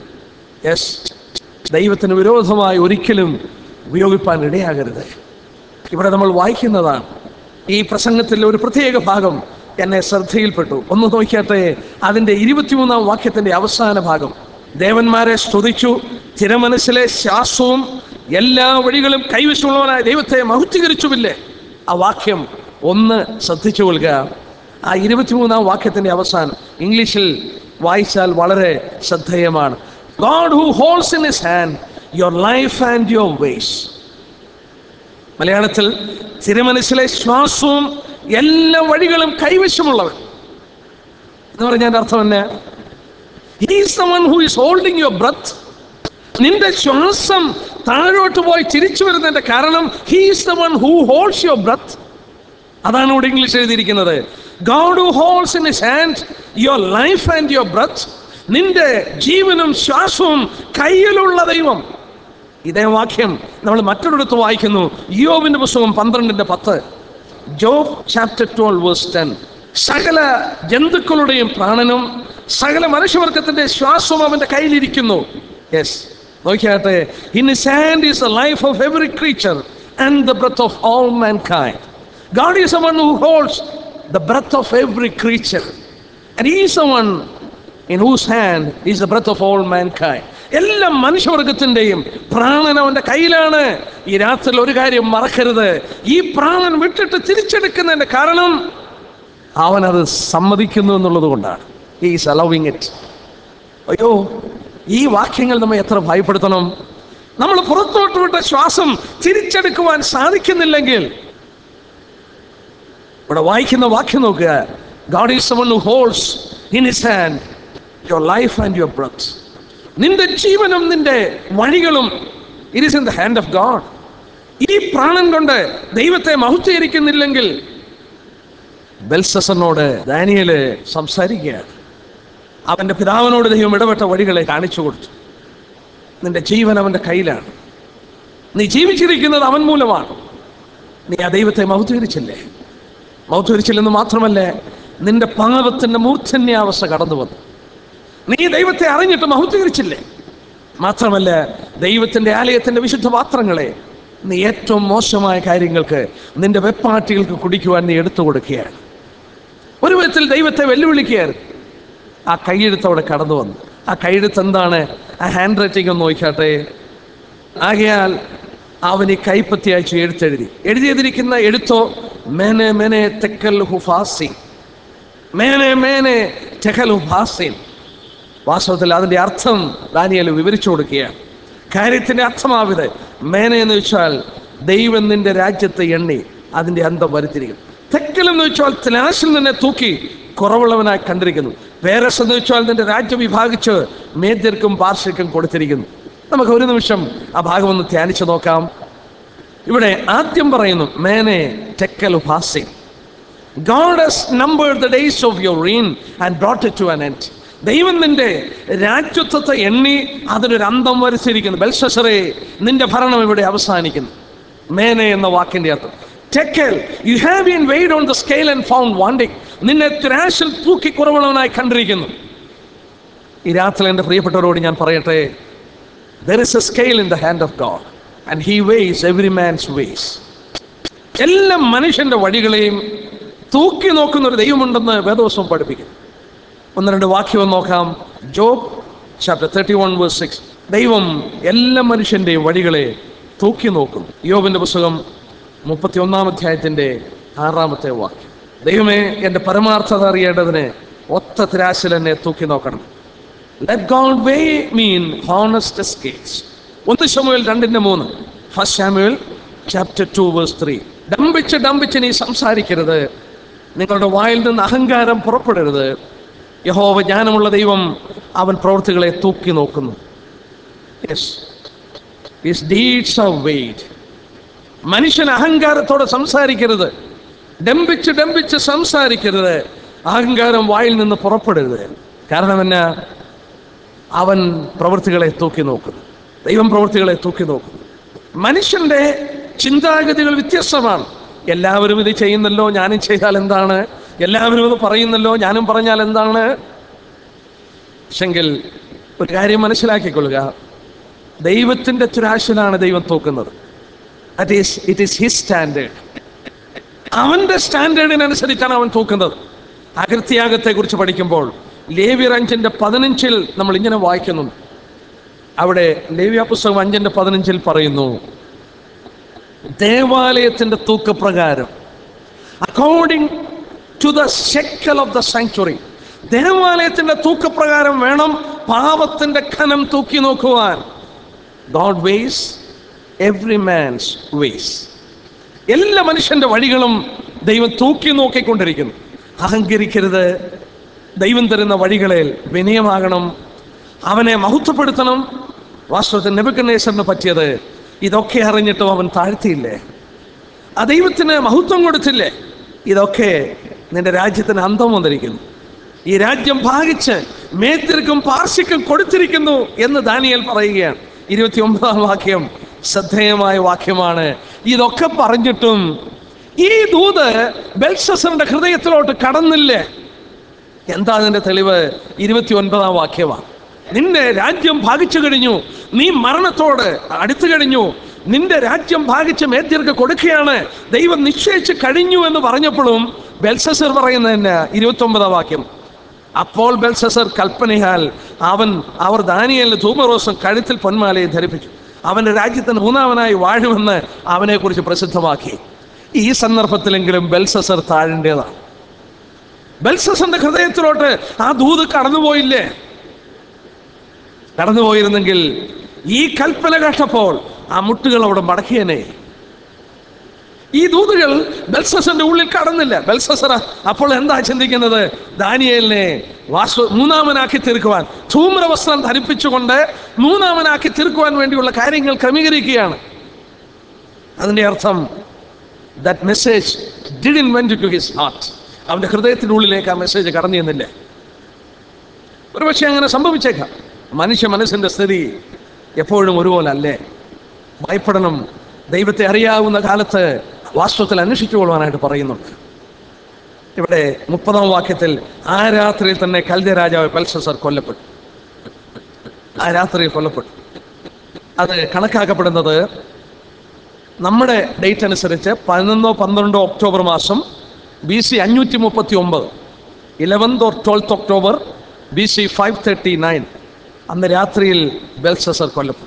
ദൈവത്തിന് വിരോധമായി ഒരിക്കലും ഉപയോഗിപ്പാൻ ഇടയാകരുത്. ഇവിടെ നമ്മൾ വായിക്കുന്നതാണ്. ഈ പ്രസംഗത്തിലെ ഒരു പ്രത്യേക ഭാഗം എന്നെ ശ്രദ്ധയിൽപ്പെട്ടു. ഒന്ന് നോക്കിയാട്ടെ, അതിൻ്റെ 23-ാം വാക്യത്തിന്റെ അവസാന ഭാഗം. ദേവന്മാരെ സ്തുതിച്ചു, തിരുമനസ്സിലെ ശ്വാസവും എല്ലാ വഴികളും കൈവശമുള്ളവനായ ദൈവത്തെ മഹത്വീകരിച്ചുമില്ലേ. ആ വാക്യം ഒന്ന് ശ്രദ്ധിച്ചു കൊള്ളുക. ആ 23-ാം വാക്യത്തിന്റെ അവസാനം ഇംഗ്ലീഷിൽ വായിച്ചാൽ വളരെ ശ്രദ്ധേയമാണ്. God who holds in his hand your life and your ways. മലയാളത്തിൽ തിരുമനസ്സിലെ ശ്വാസവും എല്ലാ വഴികളും കൈവശമുള്ളവൻ എന്ന് പറഞ്ഞതിന്റെ അർത്ഥം തന്നെ, he is the one who is holding your breath. നിന്റെ ശ്വാസം താഴോട്ട് പോയി തിരിച്ചു വരുന്നതിന്റെ കാരണം he is the one who holds your breath. അതാണ് ഇവിടെ ഇംഗ്ലീഷ് എഴുതിയിരിക്കുന്നത്. God who holds in his hand your life and your breath. നിന്റെ ജീവനും ശ്വാസവും കയ്യിലുള്ള ദൈവം. ഇതേ വാക്യം നമ്മൾ മറ്റൊരിടത്ത് വായിക്കുന്നു. യോബിന്റെ പുസ്തകം 12:10. Job chapter 12 verse 10. സകല ജന്തുക്കളുടെയും പ്രാണനും സകല മനുഷ്യവർഗത്തിന്റെ ശ്വാസവും അവന്റെ കയ്യിലിരിക്കുന്നു. യെസ്, നോക്കിയാട്ടെ. In his hand is the life of every creature and the breath of all mankind. God is the one who holds the breath of every creature, and he is the one in whose hand is the breath of all mankind. എല്ലാ മനുഷ്യവർഗത്തിൻ്റെയും പ്രാണൻ അവൻ്റെ കയ്യിലാണ്. ഈ രാത്രിയിൽ ഒരു കാര്യം മറക്കരുത്. ഈ പ്രാണൻ വിട്ടിട്ട് തിരിച്ചെടുക്കുന്നതിൻ്റെ കാരണം അവനത് സമ്മതിക്കുന്നു എന്നുള്ളത് കൊണ്ടാണ്. He is allowing it. അയ്യോ, ഈ വാക്യങ്ങൾ നമ്മെ എത്ര ഭയപ്പെടുത്തണം. നമ്മൾ പുറത്തോട്ട് വിട്ട ശ്വാസം തിരിച്ചെടുക്കുവാൻ സാധിക്കുന്നില്ലെങ്കിൽ, ഇവിടെ വായിക്കുന്ന വാക്യം നോക്കുക. God is someone who holds in his hand your life and your breath. നിന്റെ ജീവനും നിന്റെ വഴികളും it is in the hand of God. ഈ പ്രാണൻ കൊണ്ട് ദൈവത്തെ മഹത്വീകരിക്കുന്നില്ലെങ്കിൽ, ബെൽസസറിനോട് ദാനിയേൽ സംസാരിക്കുകയാണ്. അവന്റെ പിതാവിനോട് ദൈവം ഇടപെട്ട വഴികളെ കാണിച്ചു കൊടുത്തു. നിന്റെ ജീവൻ അവന്റെ കയ്യിലാണ്. നീ ജീവിച്ചിരിക്കുന്നത് അവൻ മൂലമാണ്. നീ ആ ദൈവത്തെ മഹത്വീകരിച്ചില്ലേ? മഹത്വീകരിച്ചില്ലെന്ന് മാത്രമല്ല, നിന്റെ പാപത്തിന്റെ മൂർധന്യാവസ്ഥ കടന്നു വന്നു. നീ ദൈവത്തെ അറിഞ്ഞിട്ട് മഹത്വീകരിച്ചില്ലേ? മാത്രമല്ല, ദൈവത്തിന്റെ ആലയത്തിന്റെ വിശുദ്ധ പാത്രങ്ങളെ നീ ഏറ്റവും മോശമായ കാര്യങ്ങൾക്ക്, നിന്റെ വെപ്പാട്ടികൾക്ക് കുടിക്കുവാൻ നീ എടുത്തു കൊടുക്കുകയാണ്. ഒരു വിധത്തിൽ ദൈവത്തെ വെല്ലുവിളിക്കുകയായിരുന്നു. ആ കൈയെഴുത്തോടെ കടന്നു വന്നു. ആ കൈയെഴുത്ത് എന്താണ്? ആ ഹാൻഡ് റൈറ്റിംഗ് ഒന്ന് നോക്കാട്ടെ. ആകയാൽ അവൻ ഈ കൈപ്പത്തി അയച്ചു എഴുത്തെഴുതി. എഴുതിയതിരിക്കുന്ന എഴുത്തോ മേനെ മേനെ തെക്കൽ ഹുഫാസി, മേനെ മേനെ തെക്കൽ ഹുഫാസിൻ. വാസ്തവത്തിൽ അതിൻ്റെ അർത്ഥം ദാനിയേൽ വിവരിച്ചു കൊടുക്കുകയാണ്. കാര്യത്തിൻ്റെ അർത്ഥമാവിത്. മേനെ എന്ന് വെച്ചാൽ ദൈവം നിന്റെ രാജ്യത്തെ എണ്ണി അതിൻ്റെ അന്തം വരുത്തിയിരിക്കുന്നു. തെക്കൽ എന്ന് വെച്ചാൽ ത്ലാശിൽ നിന്നെ തൂക്കി കുറവുള്ളവനായി കണ്ടിരിക്കുന്നു. പേരസ് എന്ന് വെച്ചാൽ നിന്റെ രാജ്യം വിഭാഗിച്ച് മേദ്യർക്കും പാർശ്വക്കും കൊടുത്തിരിക്കുന്നു. നമുക്ക് ഒരു നിമിഷം ആ ഭാഗം ഒന്ന് ധ്യാനിച്ചു നോക്കാം. ഇവിടെ ആദ്യം പറയുന്നു മേനെ Thekkel ഹുഫാസിൻ. God has numbered the days of your reign and brought it to an end. ദൈവം നിന്റെ രാജ്യത്വത്തെ എണ്ണി അതിനൊരു അന്തം വരുത്തിയിരിക്കുന്നു. ബെൽഷസ്സറേ, നിന്റെ ഭരണം ഇവിടെ അവസാനിക്കുന്നു. മേനെ എന്ന വാക്കിന്റെ അർത്ഥം Thekkel. You have been weighed on the scale and found wanting. നിന്നെ ത്രാശിൽ തൂക്കി കുറവുള്ളവനായി കണ്ടിരിക്കുന്നു. ഈ രാത്രി എൻ്റെ പ്രിയപ്പെട്ടവരോട് ഞാൻ പറയട്ടെ, there is a scale in the hand of God and he weighs every man's ways. എല്ലാ മനുഷ്യന്റെ വഴികളെയും തൂക്കി നോക്കുന്ന ഒരു ദൈവമുണ്ടെന്ന് വേദപുസ്തകം പഠിപ്പിക്കുന്നു. ഒന്ന് രണ്ട് വാക്യം നോക്കാം. Job chapter 31 verse 6. ദൈവം എല്ലാ മനുഷ്യന്റെയും വഴികളെ തൂക്കി നോക്കും. യോബിന്റെ പുസ്തകം 31 അധ്യായത്തിന്റെ 6 വാക്യം. ദൈവമേ, എൻ്റെ പരമാർത്ഥത അറിയേണ്ടതിന് ഒത്ത ത്രാശിൽ എന്നെ തൂക്കി നോക്കണം. Let God weigh me in honest scales. 1 ശമൂവേൽ 2:3. 1 ശമൂവേൽ ചാപ്റ്റർ 2 വേഴ്സ് 3. ഡംഭിച്ച് നീ സംസാരിക്കരുത്. നിങ്ങളുടെ വായിൽ നിന്ന് അഹങ്കാരം പുറപ്പെടരുത്. യഹോവ ജ്ഞാനമുള്ള ദൈവം, അവൻ പ്രവൃത്തികളെ തൂക്കി നോക്കുന്നു. Yes, his deeds are weighed. മനുഷ്യൻ അഹങ്കാരത്തോടെ സംസാരിക്കരുത്. ഡംഭിച്ച് സംസാരിക്കരുത്. അഹങ്കാരം വായിൽ നിന്ന് പുറപ്പെടരുത്. കാരണം എന്നാ? അവൻ പ്രവൃത്തികളെ തൂക്കി നോക്കുന്നു. ദൈവം പ്രവൃത്തികളെ തൂക്കി നോക്കുന്നു. മനുഷ്യന്റെ ചിന്താഗതികൾ വ്യത്യസ്തമാണ്. എല്ലാവരും ഇത് ചെയ്യുന്നല്ലോ, ഞാനും ചെയ്താൽ എന്താണ്? എല്ലാവരും ഇത് പറയുന്നല്ലോ, ഞാനും പറഞ്ഞാൽ എന്താണ്? പക്ഷെങ്കിൽ ഒരു കാര്യം മനസ്സിലാക്കിക്കൊള്ളുക, ദൈവത്തിന്റെ ത്രാശിലാണ് ദൈവം തൂക്കുന്നത്. It is his standard. അവന്റെ സ്റ്റാൻഡേർഡിനനുസരിച്ചാണ് അവൻ തൂക്കുന്നത്. അകൃത്യാഗത്തെ കുറിച്ച് പഠിക്കുമ്പോൾ ലേവ്യർ 5:15 നമ്മൾ ഇങ്ങനെ വായിക്കുന്നു. അവിടെ ലേവ്യ പുസ്തകം 5:15 പറയുന്നു, ദേവാലയത്തിന്റെ തൂക്കപ്രകാരം according to the shekel of the sanctuary. ദേവാലയത്തിന്റെ തൂക്കപ്രകാരം വേണം പാപത്തിന്റെ ഖനം തൂക്കി നോക്കുവാൻ. God weighs every man's ways. എല്ലാ മനുഷ്യന്റെ വഴികളും ദൈവം തൂക്കി നോക്കിക്കൊണ്ടിരിക്കുന്നു. അഹങ്കരിക്കരുത്. ദൈവം തരുന്ന വഴികളിൽ വിനയമാകണം. അവനെ മഹത്വപ്പെടുത്തണം. വാസ്തവത്തിൽ നെബൂഖദ്നേസറിന് പറ്റിയത് ഇതൊക്കെ അറിഞ്ഞിട്ടും അവൻ താഴ്ത്തിയില്ലേ? ആ ദൈവത്തിന് മഹത്വം കൊടുത്തില്ലേ? ഇതൊക്കെ നിന്റെ രാജ്യത്തിന് അന്തം വന്നിരിക്കുന്നു. ഈ രാജ്യം ഭാഗിച്ച് മേദ്യർക്കും പാർശ്വക്കും കൊടുത്തിരിക്കുന്നു എന്ന് ദാനിയേൽ പറയുകയാണ്. 29 വാക്യം ശ്രദ്ധേയമായ വാക്യമാണ്. ഇതൊക്കെ പറഞ്ഞിട്ടും ഈ ദൂത് ബെൽഷസ്സറിന്റെ ഹൃദയത്തിലോട്ട് കടന്നില്ലേ. എന്താ അതിന്റെ തെളിവ്? 29 വാക്യമാണ്. നിന്റെ രാജ്യം ഭാഗിച്ചു കഴിഞ്ഞു, നീ മരണത്തോട് അടുത്തു കഴിഞ്ഞു, നിന്റെ രാജ്യം ഭാഗിച്ച് മേദ്യർക്ക് കൊടുക്കുകയാണ്, ദൈവം നിശ്ചയിച്ച് കഴിഞ്ഞു എന്ന് പറഞ്ഞപ്പോഴും ബെൽഷസ്സർ പറയുന്നതന്നെ 29 വാക്യം. അപ്പോൾ ബെൽഷസ്സർ കൽപ്പനയാൽ അവർ ദാനിയേലിന് ധൂമറോസും കഴുത്തിൽ പൊന്മാലയും ധരിപ്പിച്ചു. അവന്റെ രാജ്യത്തിന് 3-ാമനായി വാഴുമെന്ന് അവനെ കുറിച്ച് പ്രസിദ്ധമാക്കി. ഈ സന്ദർഭത്തിലെങ്കിലും ബെൽഷസ്സർ താഴേണ്ടതാണ്. ബെൽഷസ്സറിന്റെ ഹൃദയത്തിലോട്ട് ആ ദൂത് കടന്നുപോയില്ലേ? കടന്നുപോയിരുന്നെങ്കിൽ ഈ കൽപ്പന കേട്ടപ്പോൾ ആ മുട്ടുകൾ അവിടെ മടക്കിയനെ. ഈ ദൂതുകൾ ബെൽഷസ്സറിന്റെ ഉള്ളിൽ കടന്നില്ല. ബെൽഷസ്സർ അപ്പോൾ എന്താ ചിന്തിക്കുന്നത്? ദാനിയേലിനെ 3-ാമനാക്കി തീർക്കുവാൻ, ധൂമ്രവസ്ത്രം ധരിപ്പിച്ചുകൊണ്ട് 3-ാമനാക്കി തീർക്കുവാൻ വേണ്ടിയുള്ള കാര്യങ്ങൾ ക്രമീകരിക്കുകയാണ്. അതിന്റെ അർത്ഥം that message didn't went to his heart. അവന്റെ ഹൃദയത്തിന്റെ ഉള്ളിലേക്ക് ആ മെസ്സേജ് കടന്നു ചെന്നില്ല. ഒരുപക്ഷെ അങ്ങനെ സംഭവിച്ചേക്കാം. മനുഷ്യ മനസ്സിന്റെ സ്ഥിതി എപ്പോഴും ഒരുപോലെ അല്ലേ. ഭയപ്പെടണം. ദൈവത്തെ അറിയാവുന്ന കാലത്ത് വാസ്തവത്തിൽ അന്വേഷിച്ചു കൊള്ളുവാനായിട്ട് പറയുന്നുണ്ട്. ഇവിടെ 30-ാം വാക്യത്തിൽ ആ രാത്രിയിൽ തന്നെ കൽദയ രാജാവ് ബെൽഷസ്സർ കൊല്ലപ്പെട്ടു. ആ രാത്രിയിൽ കൊല്ലപ്പെട്ടു. അത് കണക്കാക്കപ്പെടുന്നത് നമ്മുടെ ഡേറ്റ് അനുസരിച്ച് 11-12 ഒക്ടോബർ മാസം BC 539, 11th or 12th October BC 539. അന്ന് രാത്രിയിൽ ബെൽഷസ്സർ കൊല്ലപ്പെട്ടു.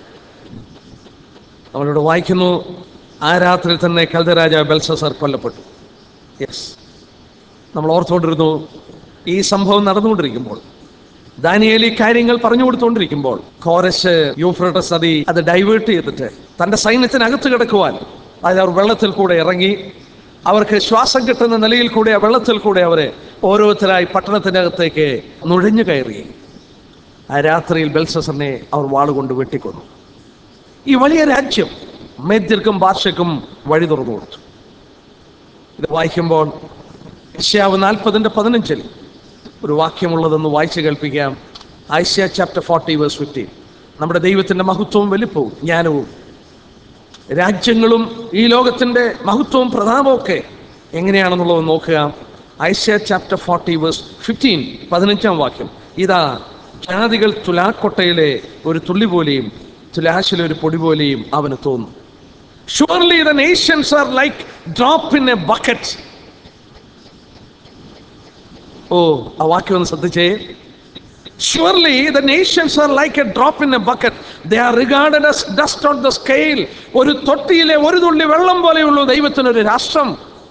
നമ്മളിവിടെ വായിക്കുന്നു, ആ രാത്രിയിൽ തന്നെ കൽദയ രാജാവ് ബെൽഷസ്സർ കൊല്ലപ്പെട്ടു. യെസ്, നമ്മൾ ഓർത്തുകൊണ്ടിരുന്നു. ഈ സംഭവം നടന്നുകൊണ്ടിരിക്കുമ്പോൾ, ദാനിയേൽ ഈ കാര്യങ്ങൾ പറഞ്ഞു കൊടുത്തുകൊണ്ടിരിക്കുമ്പോൾ, കോരശ് യൂഫ്രട്ടസ് നദി അത് ഡൈവേർട്ട് ചെയ്തിട്ട് തൻ്റെ സൈന്യത്തിനകത്ത് കിടക്കുവാൻ അവർ വെള്ളത്തിൽ കൂടെ ഇറങ്ങി. അവർക്ക് ശ്വാസം കിട്ടുന്ന നിലയിൽ കൂടെ, വെള്ളത്തിൽ കൂടെ അവർ ഓരോരുത്തരായി പട്ടണത്തിനകത്തേക്ക് നുഴഞ്ഞു കയറി. ആ രാത്രിയിൽ ബെൽഷസ്സറിനെ അവർ വാളുകൊണ്ട് വെട്ടിക്കൊന്നു. ഈ വലിയ രാജ്യം മേദ്യർക്കും ഭാഷയ്ക്കും വഴി തുറന്നു കൊടുത്തു. ഇത് വായിക്കുമ്പോൾ യെശയ്യാവ് 40:15 ഒരു വാക്യമുള്ളതെന്ന് വായിച്ചു കേൾപ്പിക്കാം. Isaiah chapter 40 verse 15. നമ്മുടെ ദൈവത്തിൻ്റെ മഹത്വവും വലിപ്പവും ജ്ഞാനവും രാജ്യങ്ങളും ഈ ലോകത്തിൻ്റെ മഹത്വവും പ്രതാപവും ഒക്കെ എങ്ങനെയാണെന്നുള്ളത് നോക്കുക. ഐശയ്യാ ചാപ്റ്റർ 40 verse 15, 15-ാം വാക്യം. ഇതാ, ജാതികൾ തുലാക്കൊട്ടയിലെ ഒരു തുള്ളി പോലെയും തുലാശിലെ ഒരു പൊടി പോലെയും അവന് തോന്നും. Surely the nations are like drop in a bucket. ഓ, ആ വാക്യം ഒന്ന് ശ്രദ്ധിച്ചേ. Surely the nations are like a drop in a bucket. They are regarded as dust on the scale. ഒരു തൊട്ടിയിലെ ഒരു തുള്ളി വെള്ളം പോലെയുള്ളൂ ദൈവത്തിനൊരു രാഷ്ട്രം.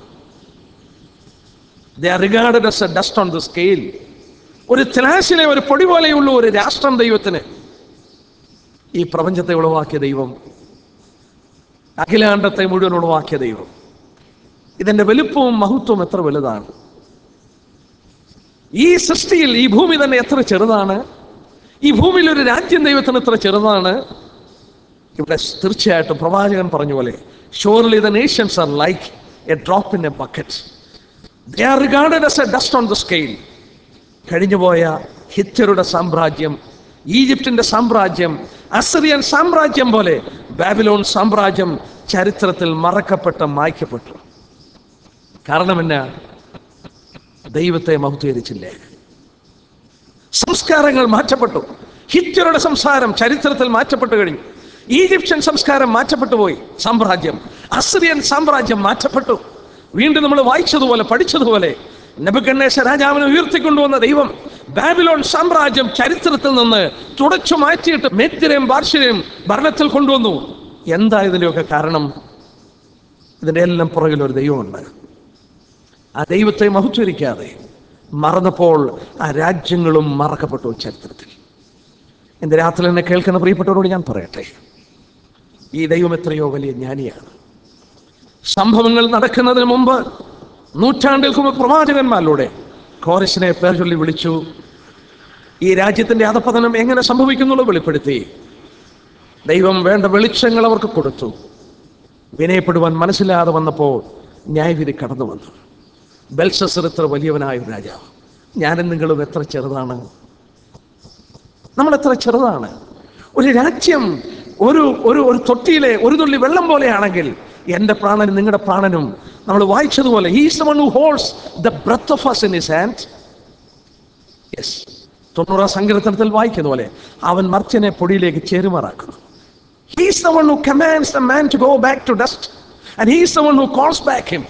They are regarded as a dust on the scale. ഒരു ത്ലാശിലെ ഒരു പൊടി പോലെയുള്ളൂ ഒരു രാഷ്ട്രം ദൈവത്തിന്. ഈ പ്രപഞ്ചത്തെ ഉളവാക്കിയ ദൈവം, അഖിലാണ്ടത്തെ മുഴുവൻ ഉളവാക്കിയ ദൈവം, ഇതിൻ്റെ വലുപ്പവും മഹത്വവും എത്ര വലുതാണ്. ഈ സൃഷ്ടിയിൽ ഈ ഭൂമി തന്നെ എത്ര ചെറുതാണ്. ഈ ഭൂമിയിൽ ഒരു രാജ്യം ദൈവത്തിന് എത്ര ചെറുതാണ്. ഇവിടെ തീർച്ചയായിട്ടും പ്രവാചകൻ പറഞ്ഞ പോലെ, surely the nations are like a drop in a bucket. They are regarded as a dust on the scale. കഴിഞ്ഞുപോയ ഹിത്യരുടെ സാമ്രാജ്യം, ഈജിപ്തിന്റെ സാമ്രാജ്യം, അസിറിയൻ സാമ്രാജ്യം പോലെ ബാബിലോൺ സാമ്രാജ്യം ചരിത്രത്തിൽ മറക്കപ്പെട്ട് മായ്ക്കപ്പെട്ടു. കാരണം എന്നാ? ദൈവത്തെ മഹത്വീകരിച്ചില്ലേ. സംസ്കാരങ്ങൾ മാറ്റപ്പെട്ടു. ഹിത്യരുടെ സംസ്കാരം ചരിത്രത്തിൽ മാറ്റപ്പെട്ടു കഴിഞ്ഞു. ഈജിപ്ഷ്യൻ സംസ്കാരം മാറ്റപ്പെട്ടു പോയി. സാമ്രാജ്യം, അസിറിയൻ സാമ്രാജ്യം മാറ്റപ്പെട്ടു. വീണ്ടും നമ്മൾ വായിച്ചതുപോലെ, പഠിച്ചതുപോലെ, നെബൂഖദ്നേസർ രാജാവിനെ ഉയർത്തിക്കൊണ്ടുവന്ന ദൈവം ബാബിലോൺ സാമ്രാജ്യം ചരിത്രത്തിൽ നിന്ന് തുടച്ചു മാറ്റിയിട്ട് മേദ്യരെയും പാർശ്യരെയും ഭരണത്തിൽ കൊണ്ടുവന്നു. എന്താ ഇതിൻ്റെയൊക്കെ കാരണം? ഇതിൻ്റെ എല്ലാം പുറകിൽ ഒരു ദൈവമുണ്ട്. ആ ദൈവത്തെ മഹത്വരിക്കാതെ മറന്നപ്പോൾ ആ രാജ്യങ്ങളും മറക്കപ്പെട്ടു ചരിത്രത്തിൽ. എൻ്റെ രാത്രി എന്നെ കേൾക്കുന്ന പ്രിയപ്പെട്ടവരോട് ഞാൻ പറയട്ടെ, ഈ ദൈവം എത്രയോ വലിയ ജ്ഞാനിയാണ്. സംഭവങ്ങൾ നടക്കുന്നതിന് മുമ്പ് നൂറ്റാണ്ടുകൾക്ക് മുമ്പ് പ്രവാചകന്മാരിലൂടെ കോരശിനെ പേർ ചൊല്ലി വിളിച്ചു. ഈ രാജ്യത്തിൻ്റെ അധപതനം എങ്ങനെ സംഭവിക്കുന്നുള്ളത് വെളിപ്പെടുത്തി. ദൈവം വേണ്ട വെളിച്ചങ്ങൾ അവർക്ക് കൊടുത്തു. വിനയപ്പെടുവാൻ മനസ്സിലാതെ വന്നപ്പോൾ ന്യായവിധി കടന്നു വന്നു. ബെൽഷസ്സർ എത്ര വലിയവനായ ഒരു രാജാവ്. ഞാനും നിങ്ങളും എത്ര ചെറുതാണ്. നമ്മൾ എത്ര ചെറുതാണ്. ഒരു രാജ്യം ഒരു ഒരു ഒരു തൊട്ടിയിലെ ഒരു തുള്ളി വെള്ളം പോലെയാണെങ്കിൽ എൻ്റെ പ്രാണനും നിങ്ങളുടെ പ്രാണനും നമ്മൾ വായിച്ചതുപോലെ he is the one who holds the breath of us in his hand. Yes, 90 സങ്കീർത്തനത്തിൽ വായിക്കുന്ന പോലെ അവൻ മർത്യനെ പൊടിയിലേക്ക് ചേരുമാറാക്കുന്നു. He is the one who commands the man to go back to dust and he is the one who calls back him.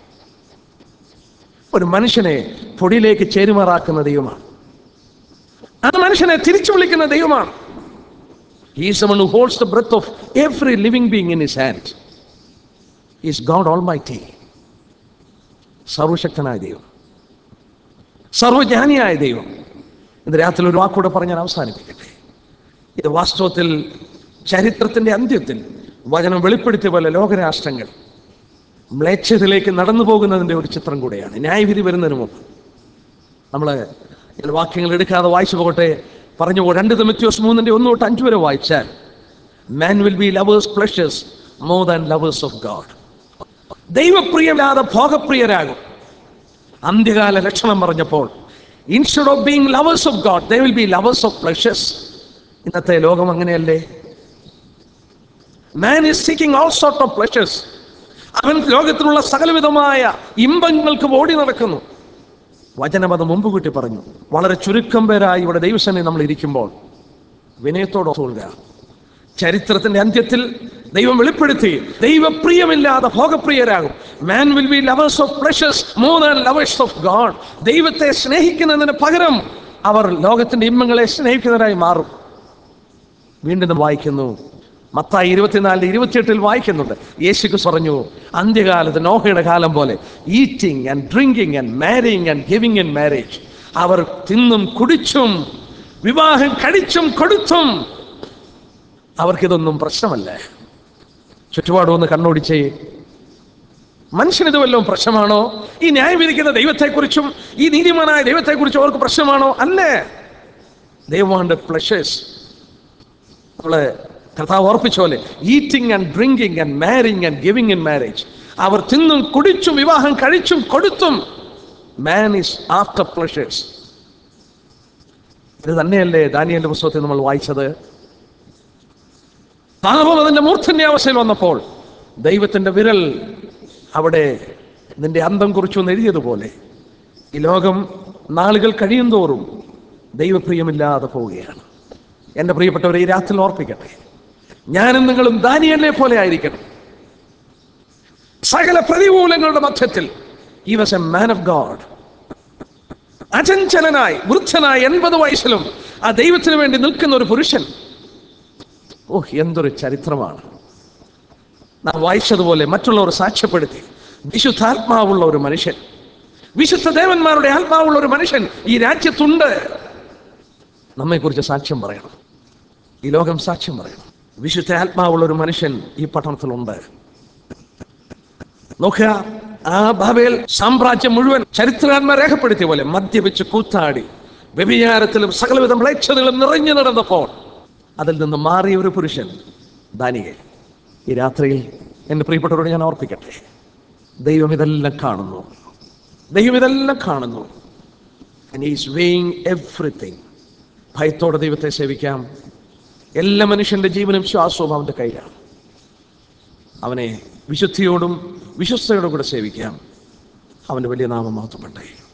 ഒരു മനുഷ്യനെ പൊടിയിലേക്ക് ചേരുമാറാക്കുന്ന ദൈവമാണ്. ആ മനുഷ്യനെ തിരിച്ചു വിളിക്കുന്ന ദൈവമാണ്. He is the one who holds the breath of every living being in his hand. He is God Almighty. സർവശക്തനായ ദൈവം, സർവജ്ഞാനിയായ ദൈവം. ഇന്ന് രാത്രി ഒരു വാക്കൂടെ പറഞ്ഞ് ഞാൻ അവസാനിപ്പിക്കട്ടെ. ഇത് വാസ്തവത്തിൽ ചരിത്രത്തിന്റെ അന്ത്യത്തിൽ വചനം വെളിപ്പെടുത്തിയ പോലെ ലോകരാഷ്ട്രങ്ങൾ മ്ലേച്ഛതയിലേക്ക് നടന്നു പോകുന്നതിൻ്റെ ഒരു ചിത്രം കൂടെയാണ്. ന്യായവിധി വരുന്നതിന് മുമ്പ് നമ്മൾ വാക്യങ്ങൾ എടുക്കാതെ വായിച്ചു പോകട്ടെ. പറഞ്ഞു 2 തിമോഥെയോസ് 3:1-5 വരെ വായിച്ചാൽ man will be lovers pleasures more than lovers of God. ദൈവപ്രിയമില്ലാതെ ഭോഗപ്രിയരാകും. അന്ത്യകാല ലക്ഷണം പറഞ്ഞപ്പോൾ instead of being lovers of God they will be lovers of pleasures. ഇന്നത്തെ ലോകം അങ്ങനെയല്ലേ? man is seeking all sort of pleasures. അവൻ ലോകത്തിലുള്ള സകലവിധമായ ഇമ്പങ്ങൾക്ക് ഓടി നടക്കുന്നു. വചനം അത് മുമ്പ് കൂട്ടി പറഞ്ഞു. വളരെ ചുരുക്കം പേരായി ഇവിടെ ദൈവസേനയിൽ നമ്മൾ ഇരിക്കുമ്പോൾ വിനയത്തോടെ തോന്നുക, ചരിത്രത്തിന്റെ അന്ത്യത്തിൽ ദൈവം വെളിപ്പെടുത്തി ദൈവപ്രിയമില്ലാതെ ഭോഗപ്രിയരാകും. Man will be lovers of pleasures more than lovers of God. ദൈവത്തെ സ്നേഹിക്കുന്നതിന് പകരം അവർ ലോകത്തിന്റെ ഇമ്പങ്ങളെ സ്നേഹിക്കുന്നവരായി മാറും. വീണ്ടും വായിക്കുന്നു, മത്തായി 24:28 വായിക്കുന്നുണ്ട്. യേശു പറഞ്ഞു, അന്ത്യകാലത്ത് നോഹയുടെ കാലം പോലെ eating and drinking and marrying and giving in marriage. അവർ തിന്നും കുടിച്ചും വിവാഹം കഴിച്ചും കൊടുത്തും അവർക്കിതൊന്നും പ്രശ്നമല്ല. ചുറ്റുപാടും ഒന്ന് കണ്ണോടിച്ചേ. മനുഷ്യനിത് വല്ലതും പ്രശ്നമാണോ? ഈ ന്യായം വിധിക്കുന്ന ദൈവത്തെക്കുറിച്ചും ഈ നീതിമാനായ ദൈവത്തെക്കുറിച്ചും അവർക്ക് പ്രശ്നമാണോ? അല്ലേ. they want pleasures. നമ്മളെ കർത്താവ് ഓർപ്പിച്ച പോലെ eating and drinking and marrying and giving in marriage. അവർ തിന്നും കുടിച്ചും വിവാഹം കഴിച്ചും കൊടുത്തും man is after pleasures. ഇത് തന്നെയല്ലേ ദാനിയേലിന്റെ പുസ്തകത്തിൽ നമ്മൾ വായിച്ചത്? പാപം അതിന്റെ മൂർധന്യാവസ്ഥയിൽ വന്നപ്പോൾ ദൈവത്തിന്റെ വിരൽ അവിടെ നിന്റെ അന്തം കുറിച്ചു എന്ന് എഴുതിയതുപോലെ ഈ ലോകം നാളുകൾ കഴിയും തോറും ദൈവപ്രിയമില്ലാതെ പോവുകയാണ്. എൻ്റെ പ്രിയപ്പെട്ടവരെ, ഈ രാത്രി ഓർപ്പിക്കട്ടെ, ഞാനും നിങ്ങളും ദാനിയേലിനെ പോലെ ആയിരിക്കണം. സകല പ്രതികൂലങ്ങളുടെ മധ്യത്തിൽ he was a man of God. അചഞ്ചലനായി വൃദ്ധനായി 80 വയസ്സിലും ആ ദൈവത്തിന് വേണ്ടി നിൽക്കുന്ന ഒരു പുരുഷൻ. എന്തൊരു ചരിത്രമാണ്! നാം വായിച്ചതുപോലെ മറ്റുള്ളവർ സാക്ഷ്യപ്പെടുത്തി വിശുദ്ധാത്മാവുള്ള ഒരു മനുഷ്യൻ, വിശുദ്ധ ദേവന്മാരുടെ ആത്മാവുള്ള ഒരു മനുഷ്യൻ ഈ രാജ്യത്തുണ്ട്. നമ്മെക്കുറിച്ച് സാക്ഷ്യം പറയണം, ഈ ലോകം സാക്ഷ്യം പറയണം. വിശുദ്ധ ആത്മാവുള്ള ഒരു മനുഷ്യൻ ഈ പട്ടണത്തിലുണ്ട്. നോക്കുക, ആ ബാബേൽ സാമ്രാജ്യം മുഴുവൻ ചരിത്രകാരന്മാർ രേഖപ്പെടുത്തിയ പോലെ മദ്യപിച്ച് കൂത്താടി വ്യഭിചാരത്തിലും സകലവിധ മ്ലേച്ഛതകളും നിറഞ്ഞു നടന്നപ്പോൾ അതിൽ നിന്ന് മാറിയ ഒരു പുരുഷൻ ദാനിയേൽ. ഈ രാത്രിയിൽ എൻ്റെ പ്രിയപ്പെട്ടവരോട് ഞാൻ ഓർപ്പിക്കട്ടെ, ദൈവം ഇതെല്ലാം കാണുന്നു. ദൈവം ഇതെല്ലാം കാണുന്നു. and he is weighing everything. ഭയത്തോടെ ദൈവത്തെ സേവിക്കാം. എല്ലാ മനുഷ്യന്റെ ജീവനും ശ്വാസവും അവന്റെ കയ്യിലാണ്. അവനെ വിശുദ്ധിയോടും വിശ്വസ്തയോടും കൂടെ സേവിക്കാം. അവന്റെ വലിയ നാമം മഹത്വപ്പെടട്ടെ.